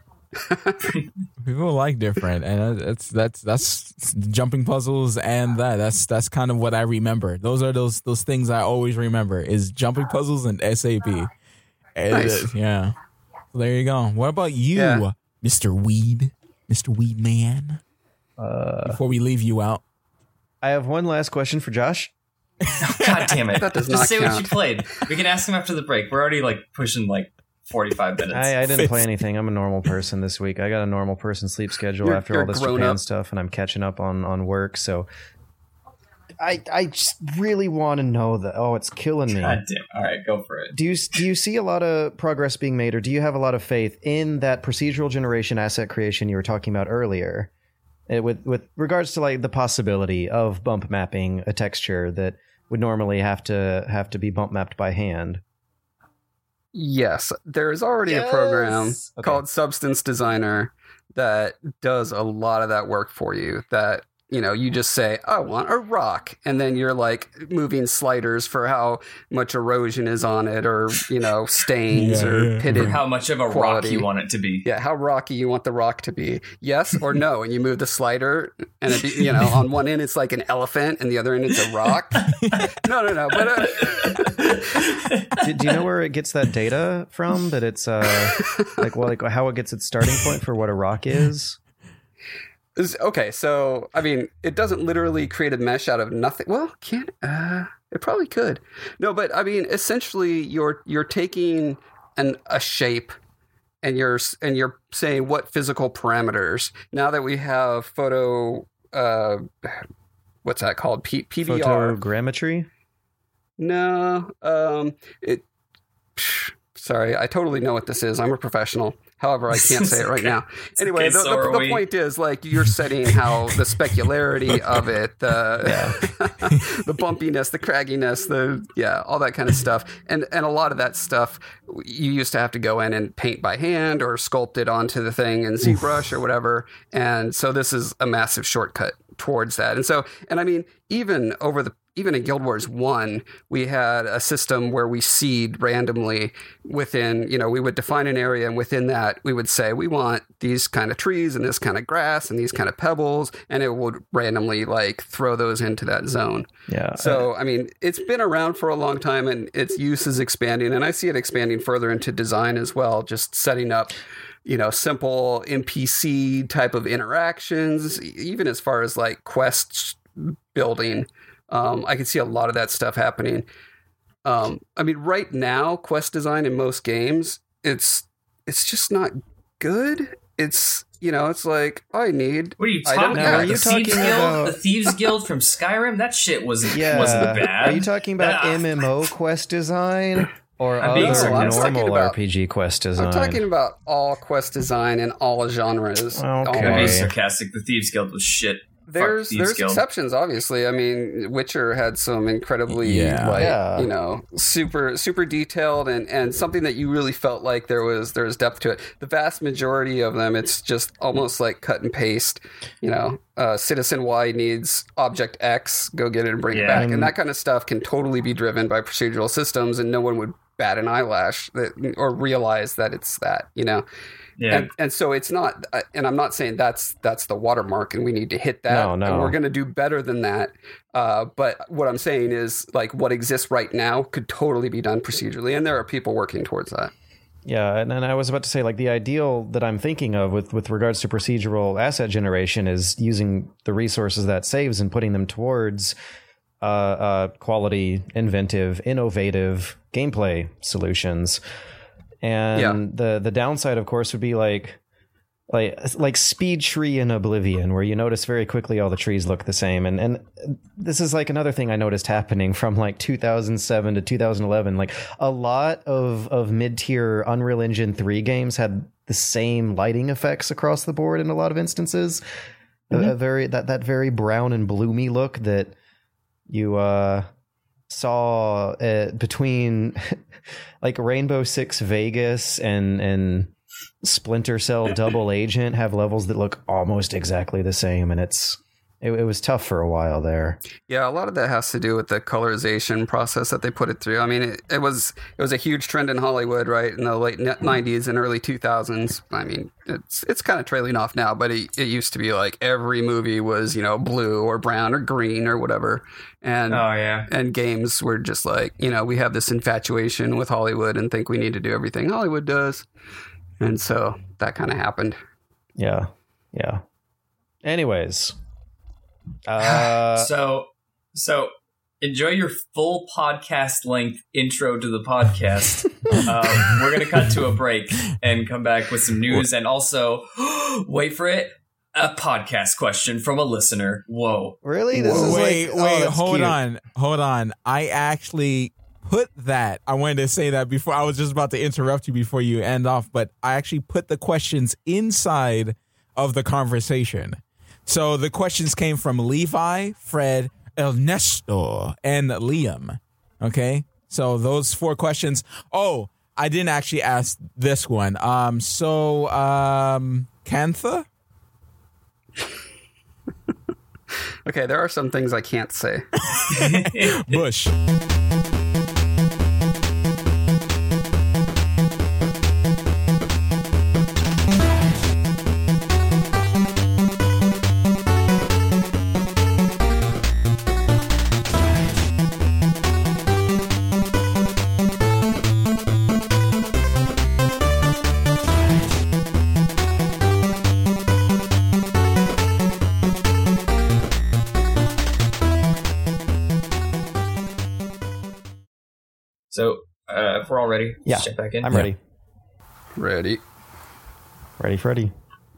People like different, and that's that's that's jumping puzzles, and that that's that's kind of what I remember. Those are those those things I always remember is jumping puzzles and S A B. And, Nice. uh, yeah. So there you go. What about you, Yeah. Mister Weed, Mister Weed Man? Uh, Before we leave you out, I have one last question for Josh. God damn it. That does Just not say what count. you played. We can ask him after the break. We're already like pushing like forty-five minutes. I, I didn't play anything. I'm a normal person this week. I got a normal person sleep schedule You're- after you're all this grown Japan up. stuff, and I'm catching up on on work. So I I just really want to know that. Oh, it's killing me. God damn. All right, go for it. Do you do you see a lot of progress being made, or do you have a lot of faith in that procedural generation asset creation you were talking about earlier, uh, with with regards to like the possibility of bump mapping a texture that would normally have to have to be bump mapped by hand? Yes, there is already Yes! a program Okay. called Substance Designer that does a lot of that work for you. That, you know, you just say, I want a rock. And then you're like moving sliders for how much erosion is on it, or, you know, stains Yeah, or yeah. pitted. How much of a rock quality. you want it to be. Yeah, how rocky you want the rock to be. Yes or no. And you move the slider, and, it, be- you know, on one end it's like an elephant, and the other end it's a rock. No, no, no. But uh, do, do you know where it gets that data from? That it's uh like well like how it gets its starting point for what a rock is? Is- Okay, so I mean, it doesn't literally create a mesh out of nothing. Well, can uh, it probably could. No, but I mean, essentially, you're you're taking an a shape, and you're s- and you're saying what physical parameters. Now that we have photo, uh, what's that called? P- P B R. Photogrammetry? No, um, it. Sorry, I totally know what this is. I'm a professional. However, I can't say it right now. Anyway, okay, the, so the, the we. point is, like, you're setting how the specularity of it, the the bumpiness, the cragginess, the yeah, all that kind of stuff, and and a lot of that stuff you used to have to go in and paint by hand or sculpt it onto the thing in ZBrush or whatever, and so this is a massive shortcut towards that. And so, and I mean, even over the even in Guild Wars one, we had a system where we seed randomly within, you know, we would define an area, and within that we would say we want these kind of trees and this kind of grass and these kind of pebbles, and it would randomly like throw those into that zone. Yeah. So, I mean, it's been around for a long time, and its use is expanding, and I see it expanding further into design as well, just setting up, you know, simple N P C type of interactions, even as far as like quest building. Um, I can see a lot of that stuff happening. Um, I mean, right now, quest design in most games, it's it's just not good. It's, you know, it's like, I need... What are you I talking don't- about? Are The you Thieves talking Guild? about- The Thieves Guild from Skyrim? That shit wasn't, Yeah. wasn't bad. Are you talking about Ah. M M O quest design or I'm being other sarcastic. I'm talking normal about- R P G quest design? I'm talking about all quest design and all genres. Okay. I'm being almost. sarcastic. The Thieves Guild was shit. There's Thieves there's Guild. exceptions, obviously. I mean, Witcher had some incredibly Yeah. like Yeah. you know super super detailed and, and something that you really felt like there was there was depth to it. The vast majority of them, it's just almost like cut and paste. You know, uh, Citizen Y needs Object X, go get it and bring it Yeah. back, and that kind of stuff can totally be driven by procedural systems, and no one would bat an eyelash that, or realize that it's that. You know. Yeah. And, and so it's not, uh, and I'm not saying that's that's the watermark, and we need to hit that. No, no. And we're going to do better than that. Uh, but what I'm saying is, like, what exists right now could totally be done procedurally, and there are people working towards that. Yeah, and, and I was about to say, like, the ideal that I'm thinking of with, with regards to procedural asset generation is using the resources that saves and putting them towards uh, uh, quality, inventive, innovative gameplay solutions. And Yeah. the the downside, of course, would be like like like Speed Tree in Oblivion, where you notice very quickly all the trees look the same. And and this is like another thing I noticed happening from like two thousand seven to two thousand eleven. Like a lot of of mid tier Unreal Engine three games had the same lighting effects across the board in a lot of instances. A, a very that that very brown and bloomy look that you uh, saw uh, between like Rainbow Six Vegas and and Splinter Cell Double Agent have levels that look almost exactly the same, and it's it, it was tough for a while there. Yeah, a lot of that has to do with the colorization process that they put it through. I mean, it, it was it was a huge trend in Hollywood, right, in the late nineties and early two thousands. I mean, it's it's kind of trailing off now, but it, it used to be like every movie was, you know, blue or brown or green or whatever. And Oh yeah. and games were just like, you know, we have this infatuation with Hollywood and think we need to do everything Hollywood does. And so that kind of happened. Yeah, yeah. Anyways, uh, so so enjoy your full podcast length intro to the podcast. um, we're gonna cut to a break and come back with some news, and also wait for it. A podcast question from a listener. Whoa. really, this is wait, like, oh, wait, that's hold cute. on, hold on. I actually put that. I wanted to say that before. I was just about to interrupt you before you end off, but I actually put the questions inside of the conversation. So the questions came from Levi, Fred, Ernesto, and Liam. Okay, so those four questions. Oh, I didn't actually ask this one. Um, so um, Cantha. Okay, there are some things I can't say. Bush. So uh, if we're all ready, Yeah, let's check back in. I'm ready. Ready? Ready, Freddy.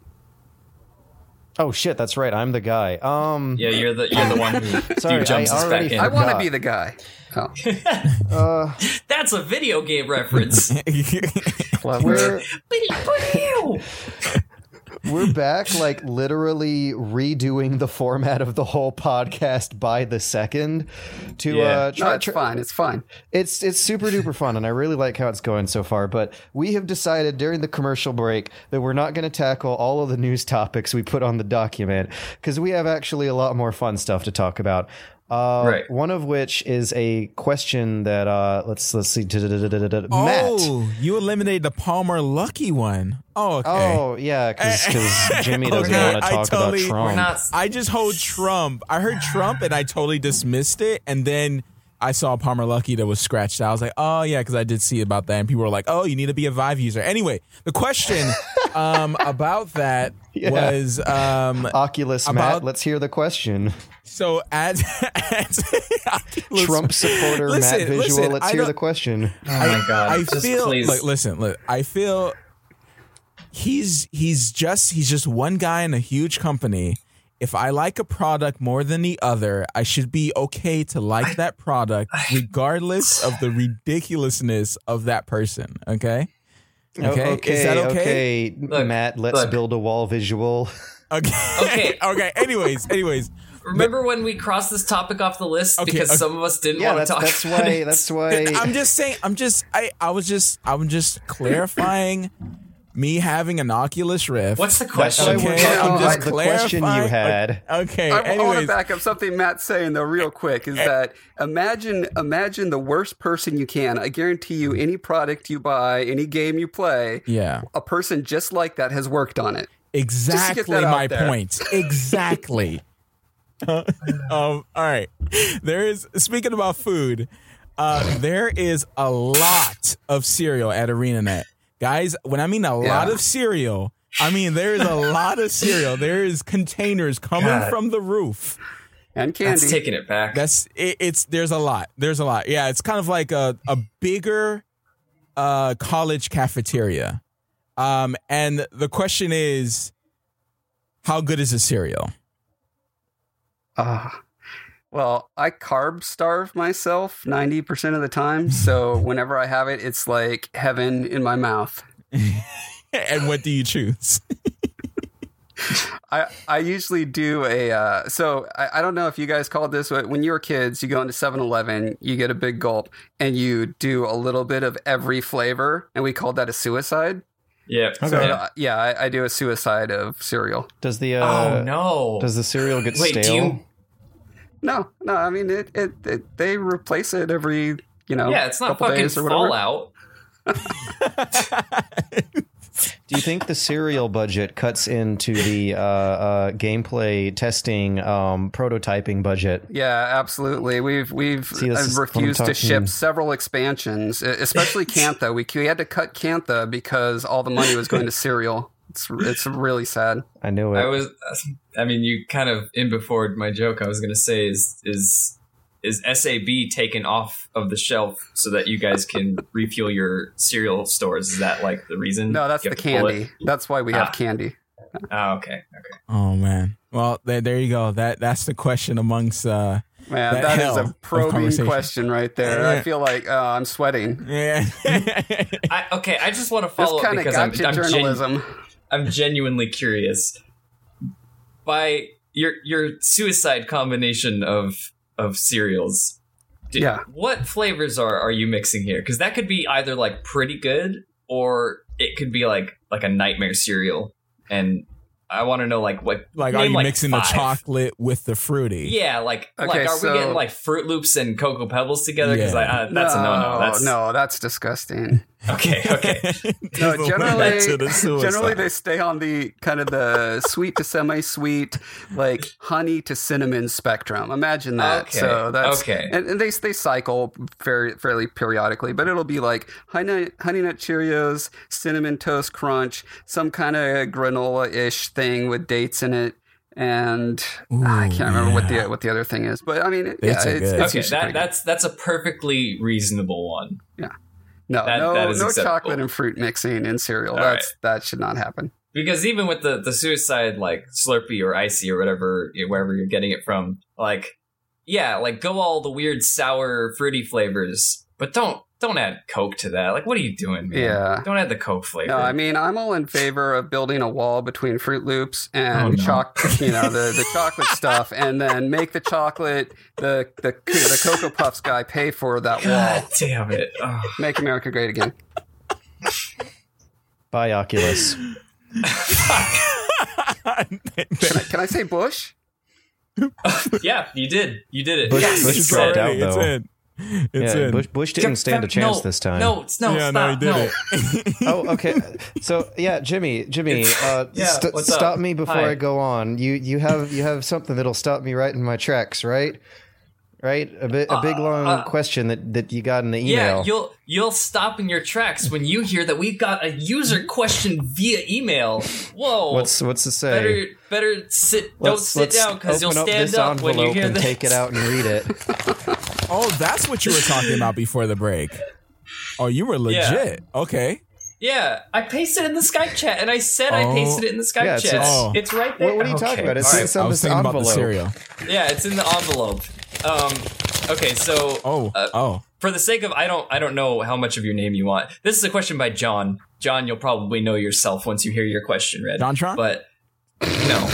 Oh shit, that's right. I'm the guy. Um, Yeah, you're the you're the one who, Sorry, who jumps I us already back in. I want to God. be the guy. Oh, uh, That's a video game reference. clever. we're no. We're back, like literally redoing the format of the whole podcast by the second. To Yeah. uh, try, No, it's try- fine. It's fine. It's it's super duper fun, and I really like how it's going so far. But we have decided during the commercial break that we're not going to tackle all of the news topics we put on the document because we have actually a lot more fun stuff to talk about. Uh, Right. One of which is a question that uh, let's let's see, Matt. Oh, you eliminated the Palmer Lucky one. Oh, okay. Oh yeah, because Jimmy doesn't Okay, want to I talk totally- about Trump. We're not. I just hold Trump. I heard Trump and I totally dismissed it. And then I saw Palmer Lucky that was scratched out. I was like, oh, yeah, because I did see about that. And people were like, oh, you need to be a Vive user. Anyway, the question um, about that Yeah. was um, Oculus, Matt. about- Let's hear the question. so as, as Oculus- Trump supporter Listen, Matt Visual. listen, let's I hear don't- the question. Oh my god! I Just feel please. like listen, look, I feel he's he's just he's just one guy in a huge company. If I like a product more than the other, I should be okay to like that product regardless of the ridiculousness of that person. Okay? Okay. O- okay, Is that okay? okay, Look, Matt, let's look. build a wall visual. Okay. Okay. okay. Anyways, anyways. Remember when we crossed this topic off the list Okay, because okay. some of us didn't Yeah, want that's to talk that's about why it? that's why I'm just saying I'm just I I was just I'm just clarifying me having an Oculus Rift. What's the that's why question? we're Okay, talking I'm about just the question you clarifying- had. Okay. I, I want to anyways. back up something Matt's saying though, real quick. Is that imagine imagine the worst person you can. I guarantee you, any product you buy, any game you play, Yeah. a person just like that has worked on it. Exactly that out my there. point. Exactly. um, all right. There is, speaking about food, uh, there is a lot of cereal at ArenaNet. Guys, when I mean a lot Yeah. of cereal, I mean there is a lot of cereal. There is containers coming God. from the roof. And candy. That's taking it back. That's it, it's there's a lot. There's a lot. Yeah, it's kind of like a a bigger uh college cafeteria. Um and the question is, how good is the cereal? Ah. Well, I carb starve myself ninety percent of the time. So whenever I have it, it's like heaven in my mouth. And what do you choose? I, I usually do a, uh, so I, I don't know if you guys called this, but when you were kids, you go into seven eleven, you get a big gulp, and you do a little bit of every flavor, and we called that a suicide. yeah. So Yeah. uh, yeah, I, I do a suicide of cereal. Does the uh, oh no. does the cereal get Wait, do stale? you- No, no, I mean, it, it, it they replace it every, you know, yeah, it's not couple fucking days or whatever. Fallout. Do you think the cereal budget cuts into the uh, uh, gameplay testing um, prototyping budget? Yeah, absolutely. We've we've See, this uh, is what I'm refused to talking- ship several expansions, e- especially Cantha. We, we had to cut Cantha because all the money was going to cereal. It's it's really sad. I knew it. I was. I mean, you kind of in before my joke. I was gonna say is is is S A B taken off of the shelf so that you guys can refuel your cereal stores? Is that like the reason? No, that's You the have to pull candy. That's why we Ah. have candy. it? Oh, okay. Okay. Oh man. Well, there, there you go. That that's the question amongst. Uh, Man, That that is hell a of probing conversation. question right there. Yeah. I feel like uh, I'm sweating. yeah. I, okay. I just want to This follow up kind of because I'm, gotcha I'm, gen- journalism. I'm genuinely curious. By your your suicide combination of of cereals, do- Yeah. what flavors are are you mixing here? Because that could be either like pretty good or it could be like like a nightmare cereal. And I want to know like what Like, are name, you like, mixing the five. chocolate with the fruity? Yeah, like Okay, like are so- we getting like Fruit Loops and Cocoa Pebbles together? Because Yeah. uh, that's a no no. That's no, that's disgusting. okay. Okay. No, This will generally, lead to the suicide. generally they stay on the kind of the sweet to semi-sweet, like honey to cinnamon spectrum. Imagine that. Okay, So that's okay. and, and they they cycle fairly fairly periodically, but it'll be like honey honey nut Cheerios, cinnamon toast crunch, some kind of granola ish thing with dates in it. And Ooh, I can't remember what yeah. the what the other thing is, but I mean, it, Dates yeah, are it's, good. it's Okay, usually that, pretty good. that's that's a perfectly reasonable one. No, That- no, that is no acceptable. chocolate and fruit mixing in cereal. All That's that should not happen. Because even with the, the suicide like Slurpee or Icy or whatever, you know, wherever you're getting it from, like, yeah, like go all the weird sour fruity flavors, but don't don't add Coke to that. Like, what are you doing, man? Yeah. Don't add the Coke flavor. No, I mean, I'm all in favor of building a wall between Fruit Loops and Oh, no. choc, you know, the, the chocolate stuff, and then make the chocolate, the, the the Cocoa Puffs guy pay for that God wall. damn it. Oh. Make America great again. Bye, Oculus. Can I, can I say Bush? Yeah, you did. You did it. Bush- Yes, Bush you It's dropped said out, it. already, it's though. in. It's yeah, in. Bush, Bush didn't stand a chance no, this time. No, no, yeah, stop. no, he did no. it. Oh, okay. So yeah, Jimmy, Jimmy, uh, Yeah, st- what's up? stop me before Hi. I go on. You you have you have something that'll stop me right in my tracks, right? Right? A bit a big long uh, question that, that you got in the Yeah, email. you'll you'll stop in your tracks when you hear that we've got a user question via email. Whoa! what's what's to say? better better sit. Don't Let's- sit let's down because you'll open up stand this up when you envelope hear and this. take it out and read it. Oh, that's what you were talking about before the break. Oh, you were legit. Okay. Yeah, I pasted it in the Skype chat, and I said I Oh. pasted it in the Skype Yeah, it's- chat. Oh. It's right there. What, what are you talking Okay, about? It's all right. it's I in was this thinking about the envelope. cereal. Yeah, it's in the envelope. Um, okay, so Oh, uh, oh. for the sake of I don't I don't know how much of your name you want. This is a question by John. John, you'll probably know yourself once you hear your question read. John Tron? But no.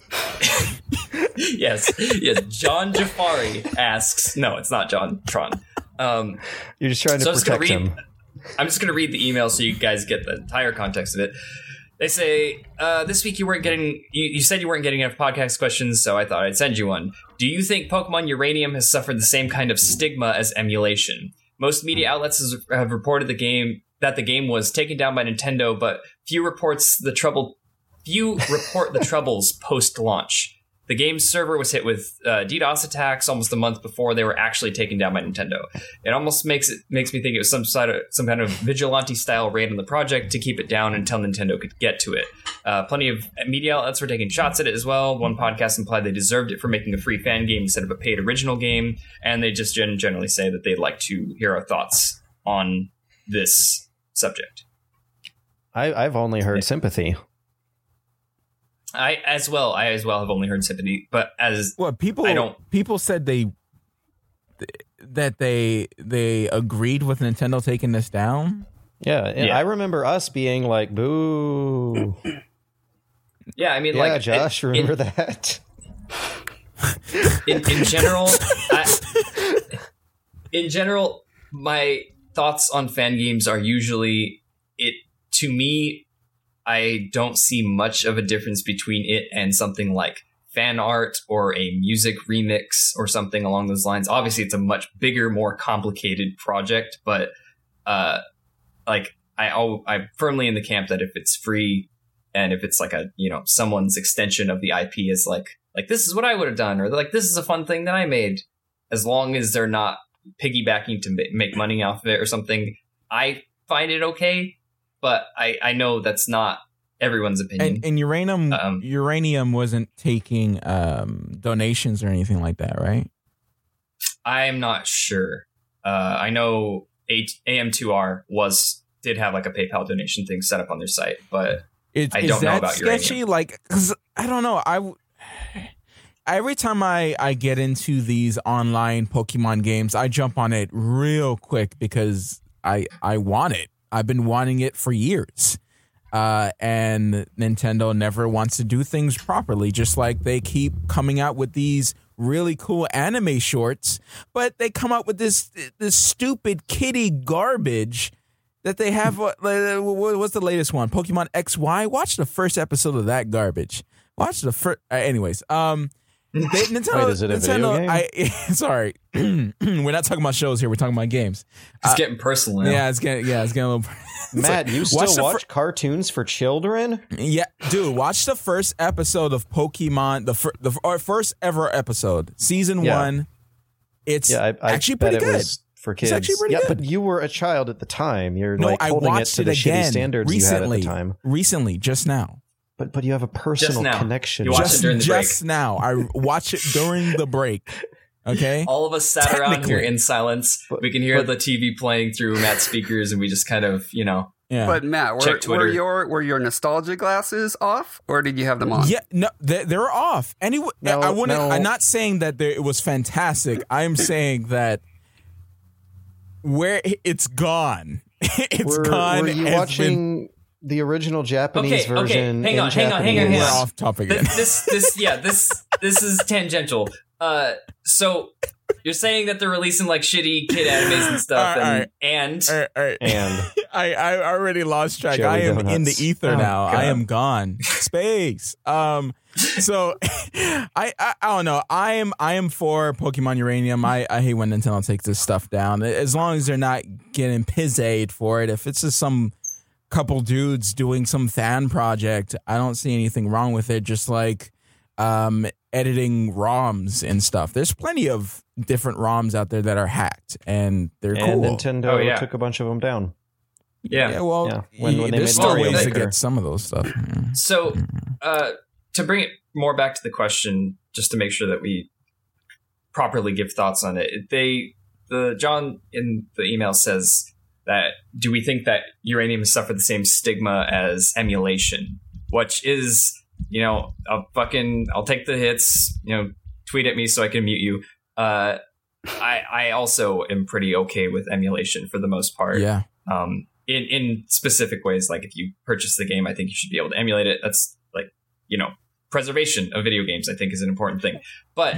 yes, yes. John Jafari asks. No, it's not John Tron. Um, You're just trying to so I'm just gonna protect read. him. I'm just gonna read the email so you guys get the entire context of it. They say, uh, this week you weren't getting, you, you said you weren't getting enough podcast questions, so I thought I'd send you one. Do you think Pokemon Uranium has suffered the same kind of stigma as emulation? Most media outlets has, have reported the game that the game was taken down by Nintendo, but few reports the trouble, few report the troubles post-launch. The game's server was hit with uh, DDoS attacks almost a month before they were actually taken down by Nintendo. It almost makes it makes me think it was some sort of some kind of vigilante style raid on the project to keep it down until Nintendo could get to it. Uh, plenty of media outlets were taking shots at it as well. One podcast implied they deserved it for making a free fan game instead of a paid original game, and they just gen- generally say that they'd like to hear our thoughts on this subject. I, I've only heard sympathy. I as well. I as well have only heard sympathy, but as Well, people I don't- people said they that they they agreed with Nintendo taking this down. Yeah, and Yeah. I remember us being like, "Boo!" yeah, I mean, Yeah, like Josh, it- remember it- that? in, in general, I, in general, my thoughts on fan games are usually it. To me, I don't see much of a difference between it and something like fan art or a music remix or something along those lines. Obviously, it's a much bigger, more complicated project, but uh, like I, I'll, I'm firmly in the camp that if it's free and if it's like a you know someone's extension of the I P is like. Like, this is what I would have done, or like, this is a fun thing that I made. As long as they're not piggybacking to ma- make money off of it or something, I find it okay. But I, I know that's not everyone's opinion. And, and uranium Um, uranium wasn't taking um, donations or anything like that, right? I'm not sure. Uh, I know A M two R was did have like a PayPal donation thing set up on their site, but It, I is don't know that about sketchy? uranium. Like, cause I don't know. I w- every time I I get into these online Pokemon games, I jump on it real quick because I I want it. I've been wanting it for years. Uh, and Nintendo never wants to do things properly, just like they keep coming out with these really cool anime shorts, but they come out with this this stupid kitty garbage that they have. uh, What's the latest one? Pokemon X Y. Watch the first episode of that garbage. Watch the first. Uh, anyways, um, they, Nintendo. Wait, is it a Nintendo, video game? I, sorry, we're not talking about shows here. We're talking about games. it's uh, getting personal now. Yeah, it's getting yeah, it's getting a little. Matt, you still watch watch, the fir- cartoons for children? Yeah, dude, watch the first episode of Pokemon, the fir- the or first ever episode, season Yeah. one. It's Yeah, I, I actually bet pretty it good. was for kids. actually pretty yeah, good. but you were a child at the time. You're No, like I holding it watched to it, the shitty again standards recently. you had at the time. Recently, just now. But but you have a personal now. connection. You watched just it during the just now. I watch it during the break. Okay. All of us sat around here Technically. in silence. But- we can hear but- the T V playing through Matt's speakers, and we just kind of, you know, Yeah. But Matt, were, Check Twitter. were your were your nostalgia glasses off, or did you have them on? Yeah, no, they, they're off. Anyway, No, I wouldn't. no. I'm not saying that there, it was fantastic. I'm saying that where it's gone. It's were, gone. Were you It's watching been- the original Japanese Okay, okay, version? hang in on, hang on, hang on, Japanese? hang on. We're off topic again. This, this, this, yeah, this, this is tangential. Uh, so you're saying that they're releasing like shitty kid animes and stuff, All and right. and All right, all right. And I, I already lost track. Jelly I am in the donuts. ether Oh, now. I God. am gone. Space. Um. So, I, I I don't know. I am I am for Pokemon Uranium. I, I hate when Nintendo takes this stuff down. As long as they're not getting pizzade for it. If it's just some couple dudes doing some fan project, I don't see anything wrong with it. Just like um editing ROMs and stuff. There's plenty of different ROMs out there that are hacked and they're and cool. Nintendo Oh, yeah. took a bunch of them down. yeah. Yeah, well, Yeah, when- when they there's made still Mario ways to Maker. get some of those stuff. Yeah. So, uh, to bring it more back to the question, just to make sure that we properly give thoughts on it, they, the John in the email says that do we think that Uranium has suffered the same stigma as emulation, which is, you know, a fucking, I'll take the hits, you know, tweet at me so I can mute you. Uh, I, I also am pretty okay with emulation for the most part. Yeah. Um, in, in specific ways, like if you purchase the game, I think you should be able to emulate it. That's like, you know, preservation of video games, I think, is an important thing. But,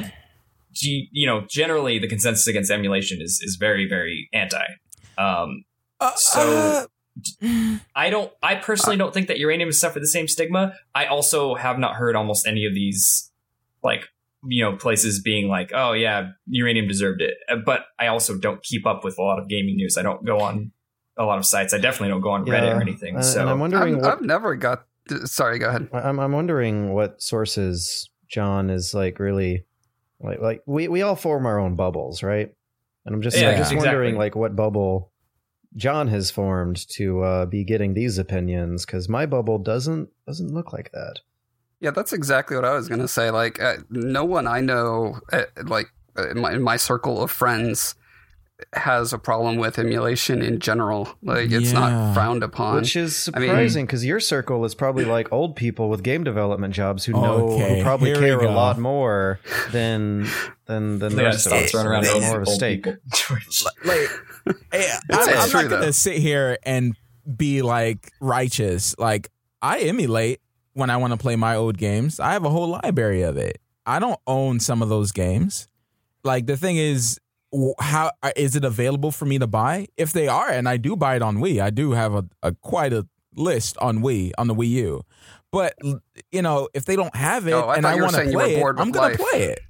g- you know, generally the consensus against emulation is, is very, very anti. Um, Uh, So- uh, I don't, I personally don't think that Uranium has suffered the same stigma. I also have not heard almost any of these, like, you know, places being like, oh yeah, Uranium deserved it. Uh, But I also don't keep up with a lot of gaming news. I don't go on a lot of sites. I definitely don't go on Reddit or anything. Uh, So and I'm wondering I've, what I've never got. Sorry, go ahead. I'm I'm wondering what sources John is like really like like we, we all form our own bubbles, right? And I'm just Yeah, I'm just exactly. wondering like what bubble John has formed to uh, be getting these opinions, because my bubble doesn't doesn't look like that. Yeah, that's exactly what I was going to say. Like, uh, no one I know, uh, like uh, in, my, in my circle of friends, has a problem with emulation in general. Like, it's Yeah. not frowned upon. Which is I mean- surprising because your circle is probably like old people with game development jobs who know Okay, who probably here we care a go. lot more than than than the they gotta rest of stop us. throwing around They old, more of a old stake. people. like, hey, I'm, it's I'm true, not gonna though. sit here and be like righteous. Like, I emulate when I want to play my old games. I have a whole library of it. I don't own some of those games. Like, the thing is, w- how is it available for me to buy? If they are, and I do buy it on Wii, I do have a, a quite a list on Wii on the Wii U. But you know, if they don't have it Oh, I and thought I you were want to saying you were play it, bored with I'm gonna life. play it.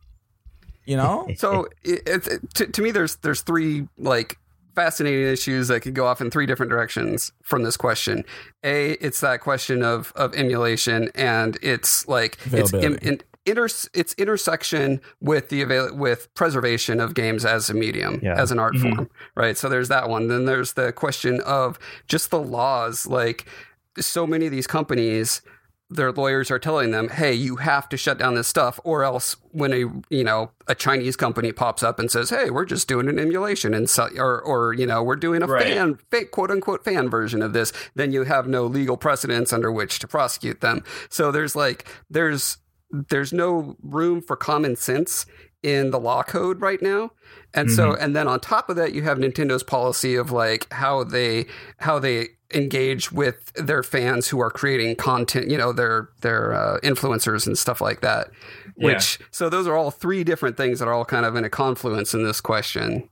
You know, So it, it, it- to, to me, there's there's three like fascinating issues that could go off in three different directions from this question. A, it's that question of of emulation, and it's like it's in, Availability. in, inter, its intersection with the avail- with preservation of games as a medium, Yeah. as an art Mhm. form, right? So there's that one. Then there's the question of just the laws, like so many of these companies, their lawyers are telling them, hey, you have to shut down this stuff, or else when a you know a Chinese company pops up and says, hey, we're just doing an emulation and so, or or you know we're doing a Right. fan fake quote unquote fan version of this, then you have no legal precedents under which to prosecute them. So there's like there's there's no room for common sense in the law code right now. And so and then on top of that you have Nintendo's policy of like how they how they engage with their fans who are creating content, you know, their their uh, influencers and stuff like that. Which so those are all three different things that are all kind of in a confluence in this question.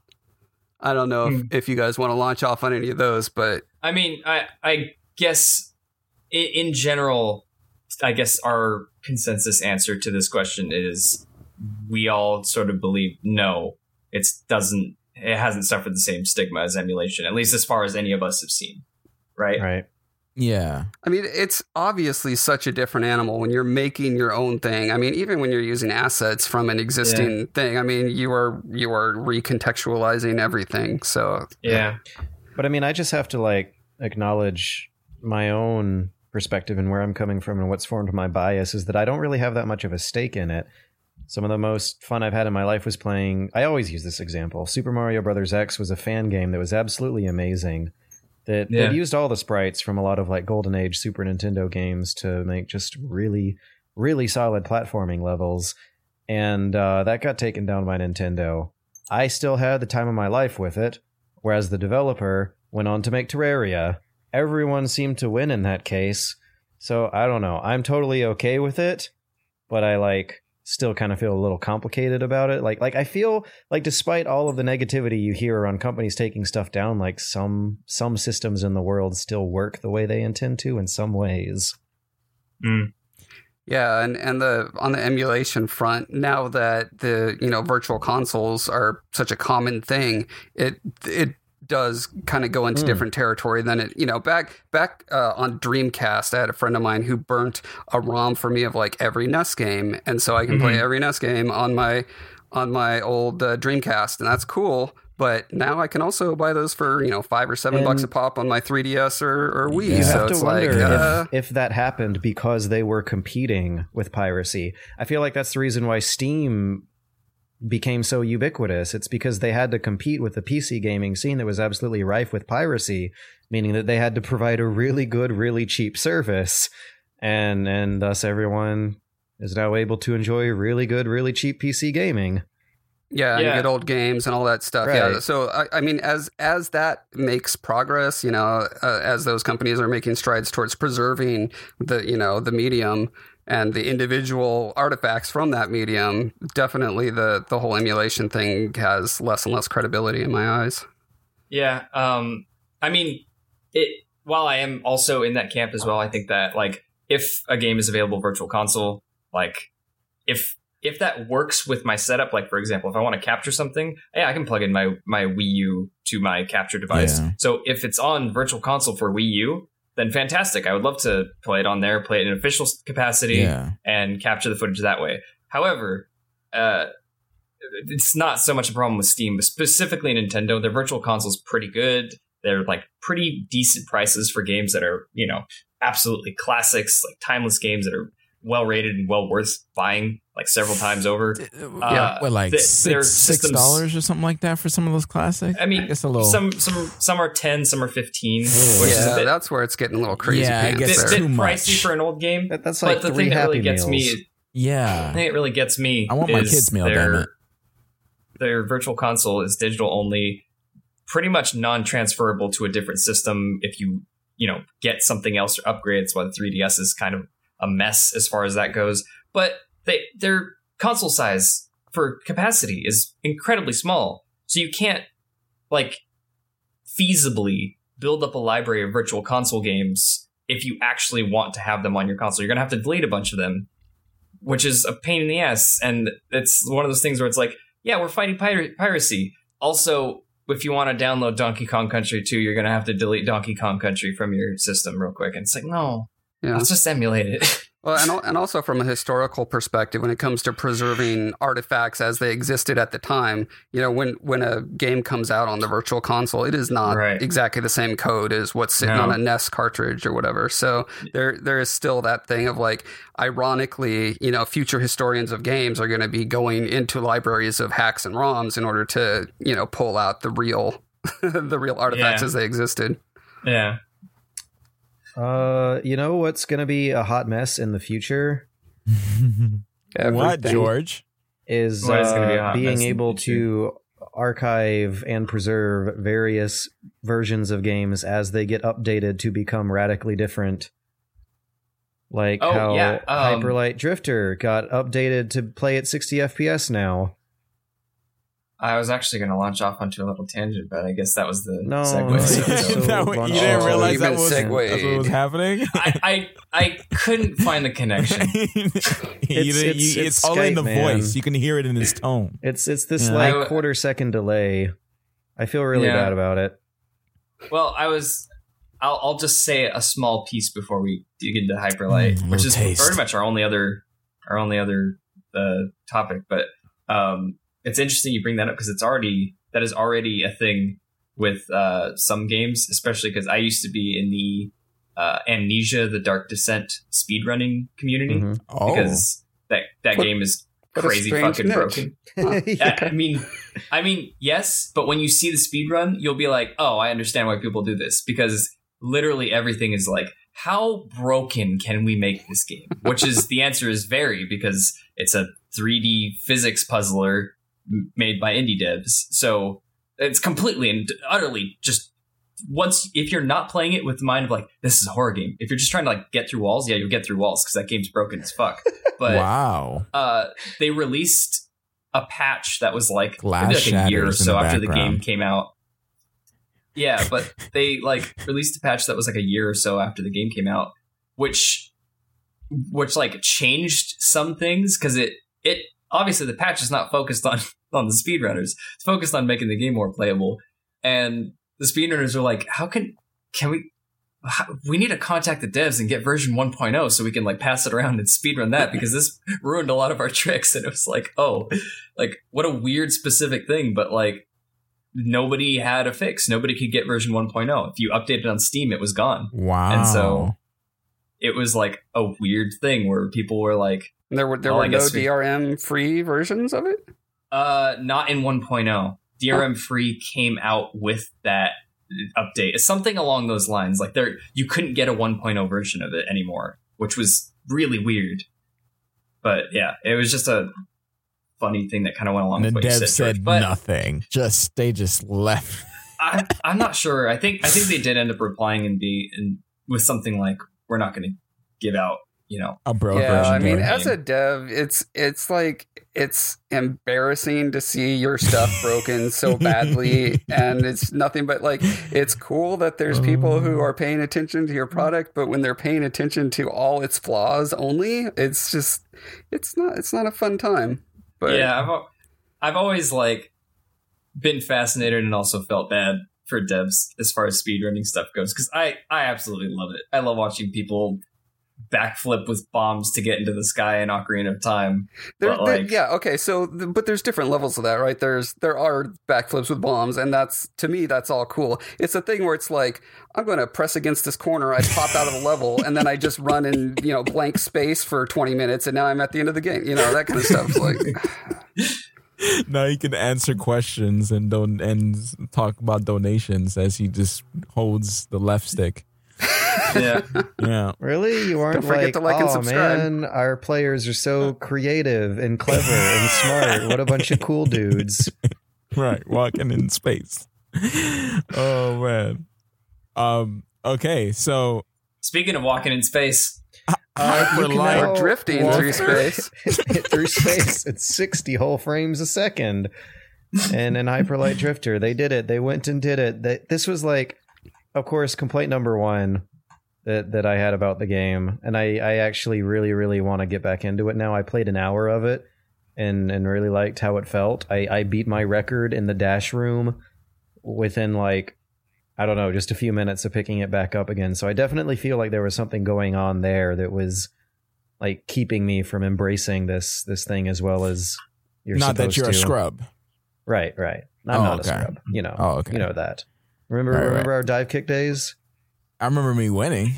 I don't know if, if you guys want to launch off on any of those, but I mean, I I guess in, in general, I guess our consensus answer to this question is we all sort of believe no, it doesn't, it hasn't suffered the same stigma as emulation, at least as far as any of us have seen, right? Right. yeah. I mean, it's obviously such a different animal when you're making your own thing. I mean, even when you're using assets from an existing thing, I mean, you are you are recontextualizing everything. So Yeah. But I mean, I just have to like acknowledge my own perspective and where I'm coming from and what's formed my bias is that I don't really have that much of a stake in it. Some of the most fun I've had in my life was playing, I always use this example. Super Mario Brothers X was a fan game that was absolutely amazing. That Yeah. that used all the sprites from a lot of like Golden Age Super Nintendo games to make just really, really solid platforming levels. And uh, that got taken down by Nintendo. I still had the time of my life with it. whereas the developer went on to make Terraria. Everyone seemed to win in that case. So I don't know. I'm totally okay with it, but I like still kind of feel a little complicated about it. Like like I feel like despite all of the negativity you hear on companies taking stuff down, like some some systems in the world still work the way they intend to in some ways. Mm. Yeah, and, and the on the emulation front, now that the you know virtual consoles are such a common thing, it it does kind of go into Mm. different territory than it you know back back uh, on Dreamcast. I had a friend of mine who burnt a ROM for me of like every N E S game, and so I can play Mhm. every N E S game on my on my old uh, Dreamcast, and that's cool. But now I can also buy those for you know five or seven And- bucks a pop on my three D S or, or Wii. You You so have to it's wonder like uh, if, if that happened because they were competing with piracy. I feel like that's the reason why Steam became so ubiquitous. It's because they had to compete with the P C gaming scene that was absolutely rife with piracy, meaning that they had to provide a really good, really cheap service. And and thus everyone is now able to enjoy really good, really cheap P C gaming. Yeah, Yeah. and good old games and all that stuff. Right. Yeah. So I, I mean, as as that makes progress, you know, uh, as those companies are making strides towards preserving the you know the medium and the individual artifacts from that medium, definitely the the whole emulation thing has less and less credibility in my eyes. Yeah. Um, I mean, it. While I am also in that camp as well, I think that like if a game is available virtual console, like if if that works with my setup, like for example, if I want to capture something, yeah, I can plug in my my Wii U to my capture device. Yeah. So if it's on virtual console for Wii U, then fantastic. I would love to play it on there, play it in official capacity, Yeah. and capture the footage that way. However, uh, it's not so much a problem with Steam, but specifically Nintendo. Their virtual console's pretty good. They're like pretty decent prices for games that are, you know, absolutely classics, like timeless games that are well rated and well worth buying like several times over. Yeah, what, like the- their six six systems- dollars or something like that for some of those classics. I mean, guess a little. some some some are ten, some are fifteen, Ugh. which is yeah, a bit, that's where it's getting a little crazy. Yeah, I pants guess bit, there. bit too pricey much. for an old game. That, that's But like the three thing that really Happy gets Meals. me, yeah, the thing that really gets me, I want my is kids' meal, their, damn it. Their virtual console is digital only, pretty much non-transferable to a different system. If you you know get something else or upgrades, while the three D S is kind of a mess as far as that goes. But they their console size for capacity is incredibly small, so you can't like feasibly build up a library of virtual console games if you actually want to have them on your console. You're gonna have to delete a bunch of them, which is a pain in the ass. And it's one of those things where it's like, yeah, we're fighting pir- piracy. Also, if you want to download Donkey Kong Country two, you're gonna have to delete Donkey Kong Country from your system real quick. And it's like, no, Yeah. let's just emulate it. Well, and, al- and also from a historical perspective, when it comes to preserving artifacts as they existed at the time, you know, when, when a game comes out on the virtual console, it is not Right. exactly the same code as what's sitting No. on a N E S cartridge or whatever. So there there is still that thing of like, ironically, you know, future historians of games are going to be going into libraries of hacks and ROMs in order to, you know, pull out the real the real artifacts Yeah. as they existed. Yeah. Uh, you know what's going to be a hot mess in the future What, Everything. George? is What is gonna be a uh, hot mess being in the able future? to archive and preserve various versions of games as they get updated to become radically different. Like Oh, how yeah, um, Hyper Light Drifter got updated to play at sixty F P S now. I was actually going to launch off onto a little tangent, but I guess that was the No, segue. no, So- it's so That wa- bunched you didn't up. realize You've that been was, that's what segued. was happening? I, I I couldn't find the connection. You It's- didn't- you- it's- it's, it's all in Skype, the man. voice. You can hear it in his tone. It's it's this Yeah. like I- quarter second delay. I feel really Yeah. bad about it. Well, I was. I'll, I'll just say a small piece before we dig into Hyperlight, Mm, which little is taste. pretty much our only other our only other uh, topic. But um, it's interesting you bring that up because it's already that is already a thing with uh, some games, especially because I used to be in the uh, Amnesia: The Dark Descent speedrunning community Mhm. Oh, because that that What- game is what a crazy strange fucking niche. broken. I, Yeah. I mean, I mean, yes, but when you see the speed run, you'll be like, "Oh, I understand why people do this," because literally everything is like, "How broken can we make this game?" Which is the answer is very because it's a three D physics puzzler m- made by indie devs. So It's completely and utterly just once if you're not playing it with the mind of like this is a horror game. If you're just trying to like get through walls, yeah, you'll get through walls because that game's broken as fuck. But wow, uh, they released a patch that was like Glass maybe like a year or shatters in so the after the background. game came out. Yeah, but they like released a patch that was like a year or so after the game came out, which which like changed some things because it it obviously the patch is not focused on on the speedrunners. It's focused on making the game more playable. And the speedrunners are like, how can can we how, we need to contact the devs and get version one point oh so we can like pass it around and speedrun that because this ruined a lot of our tricks. And it was like, oh, like what a weird specific thing, but like nobody had a fix. Nobody could get version one point oh. If you updated on Steam, it was gone. Wow. And so it was like a weird thing where people were like, And there were there Well, I were no guess we- D R M free versions of it. uh, not in one point oh. D R M free came out with that update. It's something along those lines. Like there, you couldn't get a one point oh version of it anymore, which was really weird. But yeah, it was just a funny thing that kind of went along And with the what you dev said. George. said But nothing. Just they just left. I, I'm not sure. I think I think they did end up replying and be and with something like, "We're not going to give out." You know, A bro Yeah, version. I mean, there. as a dev, it's it's like it's embarrassing to see your stuff broken so badly, and it's nothing but like it's cool that there's people who are paying attention to your product, but when they're paying attention to all its flaws only, it's just it's not it's not a fun time. But yeah, I've al- I've always like been fascinated and also felt bad for devs as far as speedrunning stuff goes because I I absolutely love it. I love watching people backflip with bombs to get into the sky in Ocarina of Time. There, But, there- like- yeah, okay. So, th- but there's different levels of that, right? There's there are backflips with bombs, and that's to me that's all cool. It's a thing where it's like I'm going to press against this corner, I pop out of the level, and then I just run in you know blank space for twenty minutes, and now I'm at the end of the game. You know that kind of stuff. Like, Now he can answer questions and don't and talk about donations as he just holds the left stick. Yeah, Yeah. Really? You aren't Don't forget like, to like and oh subscribe." man, our players are so creative and clever and smart. What a bunch of cool dudes. Right, walking in space. Oh man. Um. Okay, so speaking of walking in space, Uh, you Hyper can Light- now Or drifting walk through space. through space at sixty whole frames a second. And in Hyperlight Drifter, they did it. They went and did it. They, this was like, of course, complaint number one that, that I had about the game. And I, I actually really, really want to get back into it now. I played an hour of it and, and really liked how it felt. I, I beat my record in the dash room within like, I don't know, just a few minutes of picking it back up again. So I definitely feel like there was something going on there that was like keeping me from embracing this this thing as well as you're not that supposed you're to. a scrub. Right, right. I'm Oh, not okay. a scrub. You know. Oh, okay. You know that. Remember Right, remember our dive kick days? I remember me winning.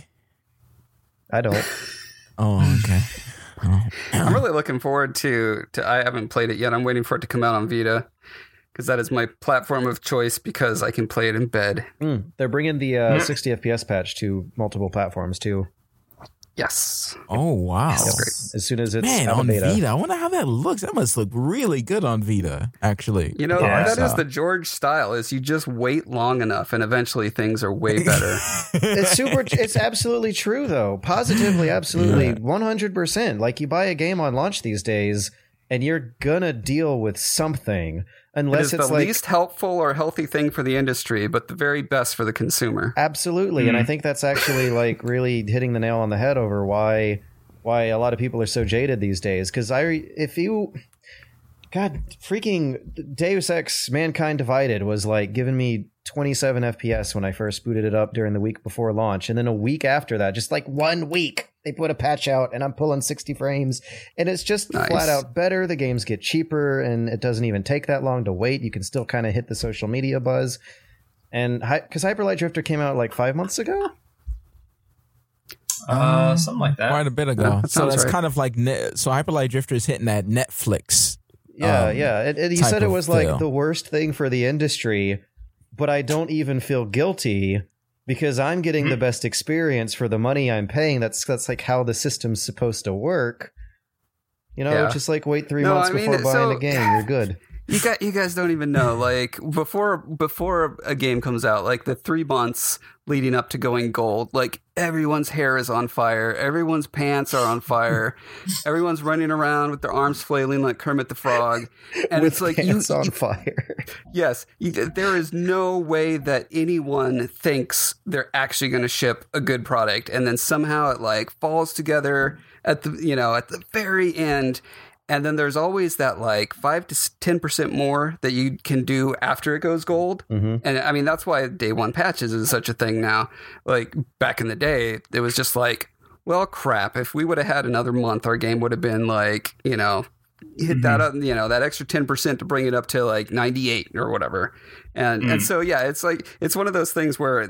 I don't. Oh, okay. Oh. I'm really looking forward to to. I haven't played it yet. I'm waiting for it to come out on Vita because that is my platform of choice because I can play it in bed. Mm, they're bringing the uh, sixty F P S patch to multiple platforms too. Yes. Oh wow. That's great. As soon as it's Man, out of on beta. Vita. I wonder how that looks. That must look really good on Vita, actually. You know, Yeah. that is So- the George style is you just wait long enough and eventually things are way better. It's super. It's absolutely true, though. Positively, absolutely, one hundred percent. Like you buy a game on launch these days, and you're gonna deal with something, It unless is it's the like least helpful or healthy thing for the industry, but the very best for the consumer. absolutely. And I think that's actually like really hitting the nail on the head over why why a lot of people are so jaded these days. Because I, if you, God, freaking Deus Ex: Mankind Divided was like giving me twenty-seven F P S when I first booted it up during the week before launch, and then a week after that, just like one week, they put a patch out, and I'm pulling sixty frames, and it's just Nice. flat out better. The games get cheaper, and it doesn't even take that long to wait. You can still kind of hit the social media buzz, and because Hyperlight Drifter came out like five months ago. uh, something like that. Quite a bit ago. Yeah, that so sounds that's right. kind of like net, so Hyperlight Drifter is hitting that Netflix. Yeah, um, yeah. It, it, he type said it of was like feel. the worst thing for the industry, but I don't even feel guilty because I'm getting the best experience for the money I'm paying. That's that's like how the system's supposed to work. You know, Yeah. just like wait three No, months I mean, before buying so- a game, you're good. You got you guys don't even know. Like before before a game comes out, like the three months leading up to going gold, like everyone's hair is on fire, everyone's pants are on fire, everyone's running around with their arms flailing like Kermit the Frog, and With it's like pants you, on you- fire. Yes, you, there is no way that anyone thinks they're actually going to ship a good product, and then somehow it like falls together at the you know at the very end. And then there's always that like five to ten percent more that you can do after it goes gold. Mm-hmm. And I mean, that's why day one patches is such a thing now. Like back in the day, it was just like, well, crap. If we would have had another month, our game would have been like, you know, hit that up, you know, that extra ten percent to bring it up to like ninety-eight or whatever. And Mm. and so, yeah, it's like, it's one of those things where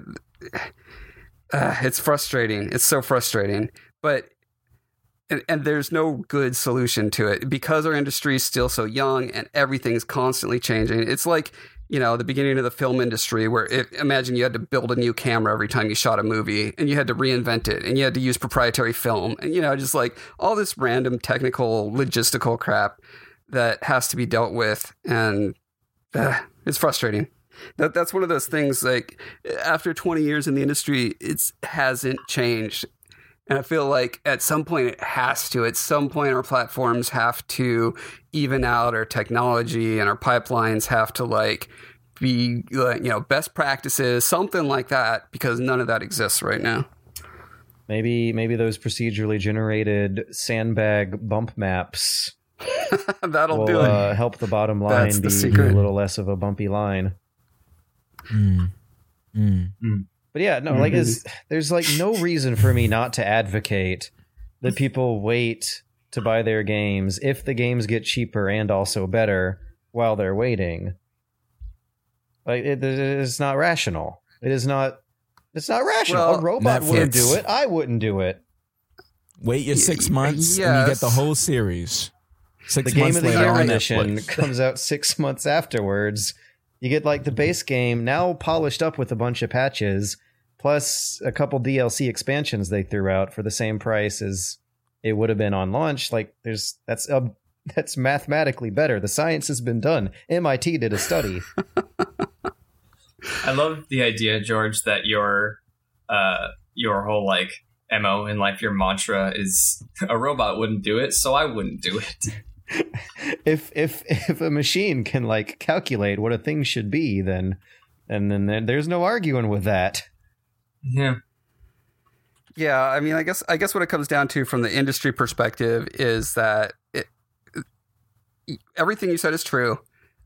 uh, it's frustrating. It's so frustrating. But And, and there's no good solution to it because our industry is still so young and everything's constantly changing. It's like, you know, the beginning of the film industry where it, imagine you had to build a new camera every time you shot a movie and you had to reinvent it and you had to use proprietary film and, you know, just like all this random technical logistical crap that has to be dealt with. And uh, it's frustrating. That That's one of those things like after twenty years in the industry, it hasn't changed. And I feel like at some point it has to. At some point our platforms have to even out our technology and our pipelines have to like be, like, you know, best practices, something like that, because none of that exists right now. Maybe maybe those procedurally generated sandbag bump maps That'll will do it. uh, help the bottom line That's the be, be secret. a little less of a bumpy line. Mm. Mm. But yeah, no, like is there's like no reason for me not to advocate that people wait to buy their games if the games get cheaper and also better while they're waiting. Like it, it's not rational. It is not. It's not rational. Well, a robot Netflix. wouldn't do it. I wouldn't do it. Wait your six Y- months and you get the yes. whole series. Six The Game months of the later Year on edition Netflix. comes out six months afterwards. You get like the base game now polished up with a bunch of patches, plus a couple D L C expansions they threw out for the same price as it would have been on launch. Like there's that's a that's mathematically better. The science has been done. M I T did a study. I love the idea, George, that your uh, your whole like M O in life, your mantra is a robot wouldn't do it, so I wouldn't do it. if if if a machine can like calculate what a thing should be, then and then there- there's no arguing with that. Yeah. Yeah, I mean, I guess I guess what it comes down to from the industry perspective is that it, everything you said is true.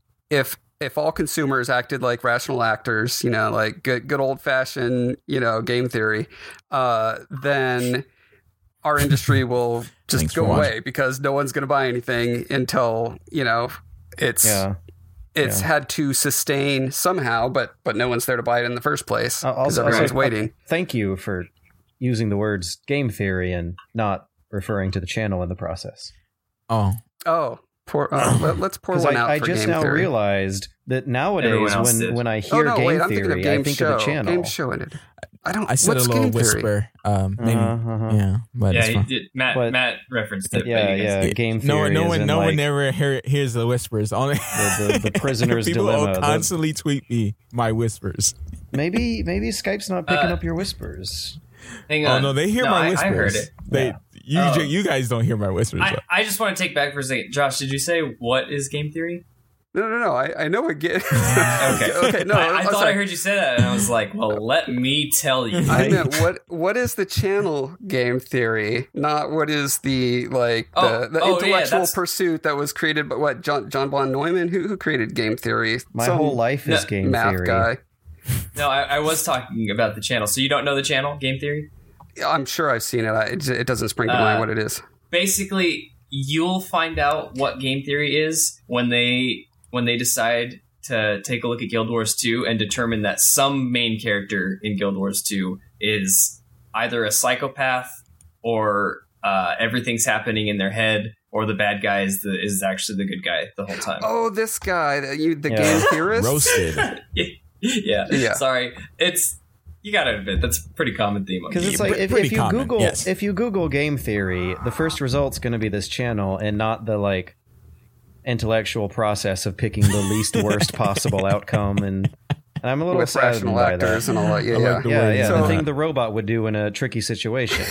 If if all consumers acted like rational actors, you know, like good good old fashioned, you know, game theory, uh, then our industry will just Thanks go for away watching. because no one's going to buy anything until, you know, it's Yeah. it's yeah. had to sustain somehow, but but no one's there to buy it in the first place Uh, because also- everyone's also, waiting. Thank you for using the words game theory and not referring to the channel in the process. Oh, Oh, pour, uh, let, let's pour Because one I, out I for just game now theory. realized that nowadays Everyone else when, did. when I Oh hear no, game wait! I'm theory, thinking of game I think show. of the channel. Game show in it. I don't. I said what's a little game theory? whisper. Um, maybe, Uh-huh, uh-huh. yeah, but Yeah, it's he fine. did. Matt But- Matt referenced it. Yeah, but you guys- yeah. Game no, theory no is one, in, no one like, ever hear, hears the whispers. Only the, the, the prisoner's people dilemma. will The- constantly tweet me my whispers. maybe maybe Skype's not picking Uh, up your whispers. Hang Oh on. no, they hear No, my I- whispers. I heard it. They, Yeah. you, Oh. you guys don't hear my whispers. I, I just want to take back for a second. Josh, did you say what is game theory? No, no, no. I, I know what game. Okay. okay. No, I, I I'm thought sorry. I heard you say that, and I was like, well, let me tell you. I meant what? What is the channel game theory? Not what is the like Oh, the, the oh, yeah, intellectual that's- pursuit that was created by what John John von Neumann? Who who created game theory? My Some whole life is No, game math theory. guy. No, I, I was talking about the channel. So you don't know the channel, Game Theory? I'm sure I've seen it. I, it, it doesn't spring to Uh, mind what it is. Basically, you'll find out what game theory is when they when they decide to take a look at Guild Wars two and determine that some main character in Guild Wars two is either a psychopath or uh, everything's happening in their head, or the bad guy is the is actually the good guy the whole time. Oh, this guy, the, you, the Yeah. game theorist. Roasted. yeah. Yeah. Sorry, it's you gotta admit that's a pretty common theme. Because it's Yeah, like pre- if, pretty if you common, Google yes. if you Google game theory, the first result's going to be this channel and not the like intellectual process of picking the least worst possible outcome, and I'm a little With saddened rational by actors that. and all that. Yeah, I like yeah. the Yeah, way yeah, you the said thing that. the robot would do in a tricky situation.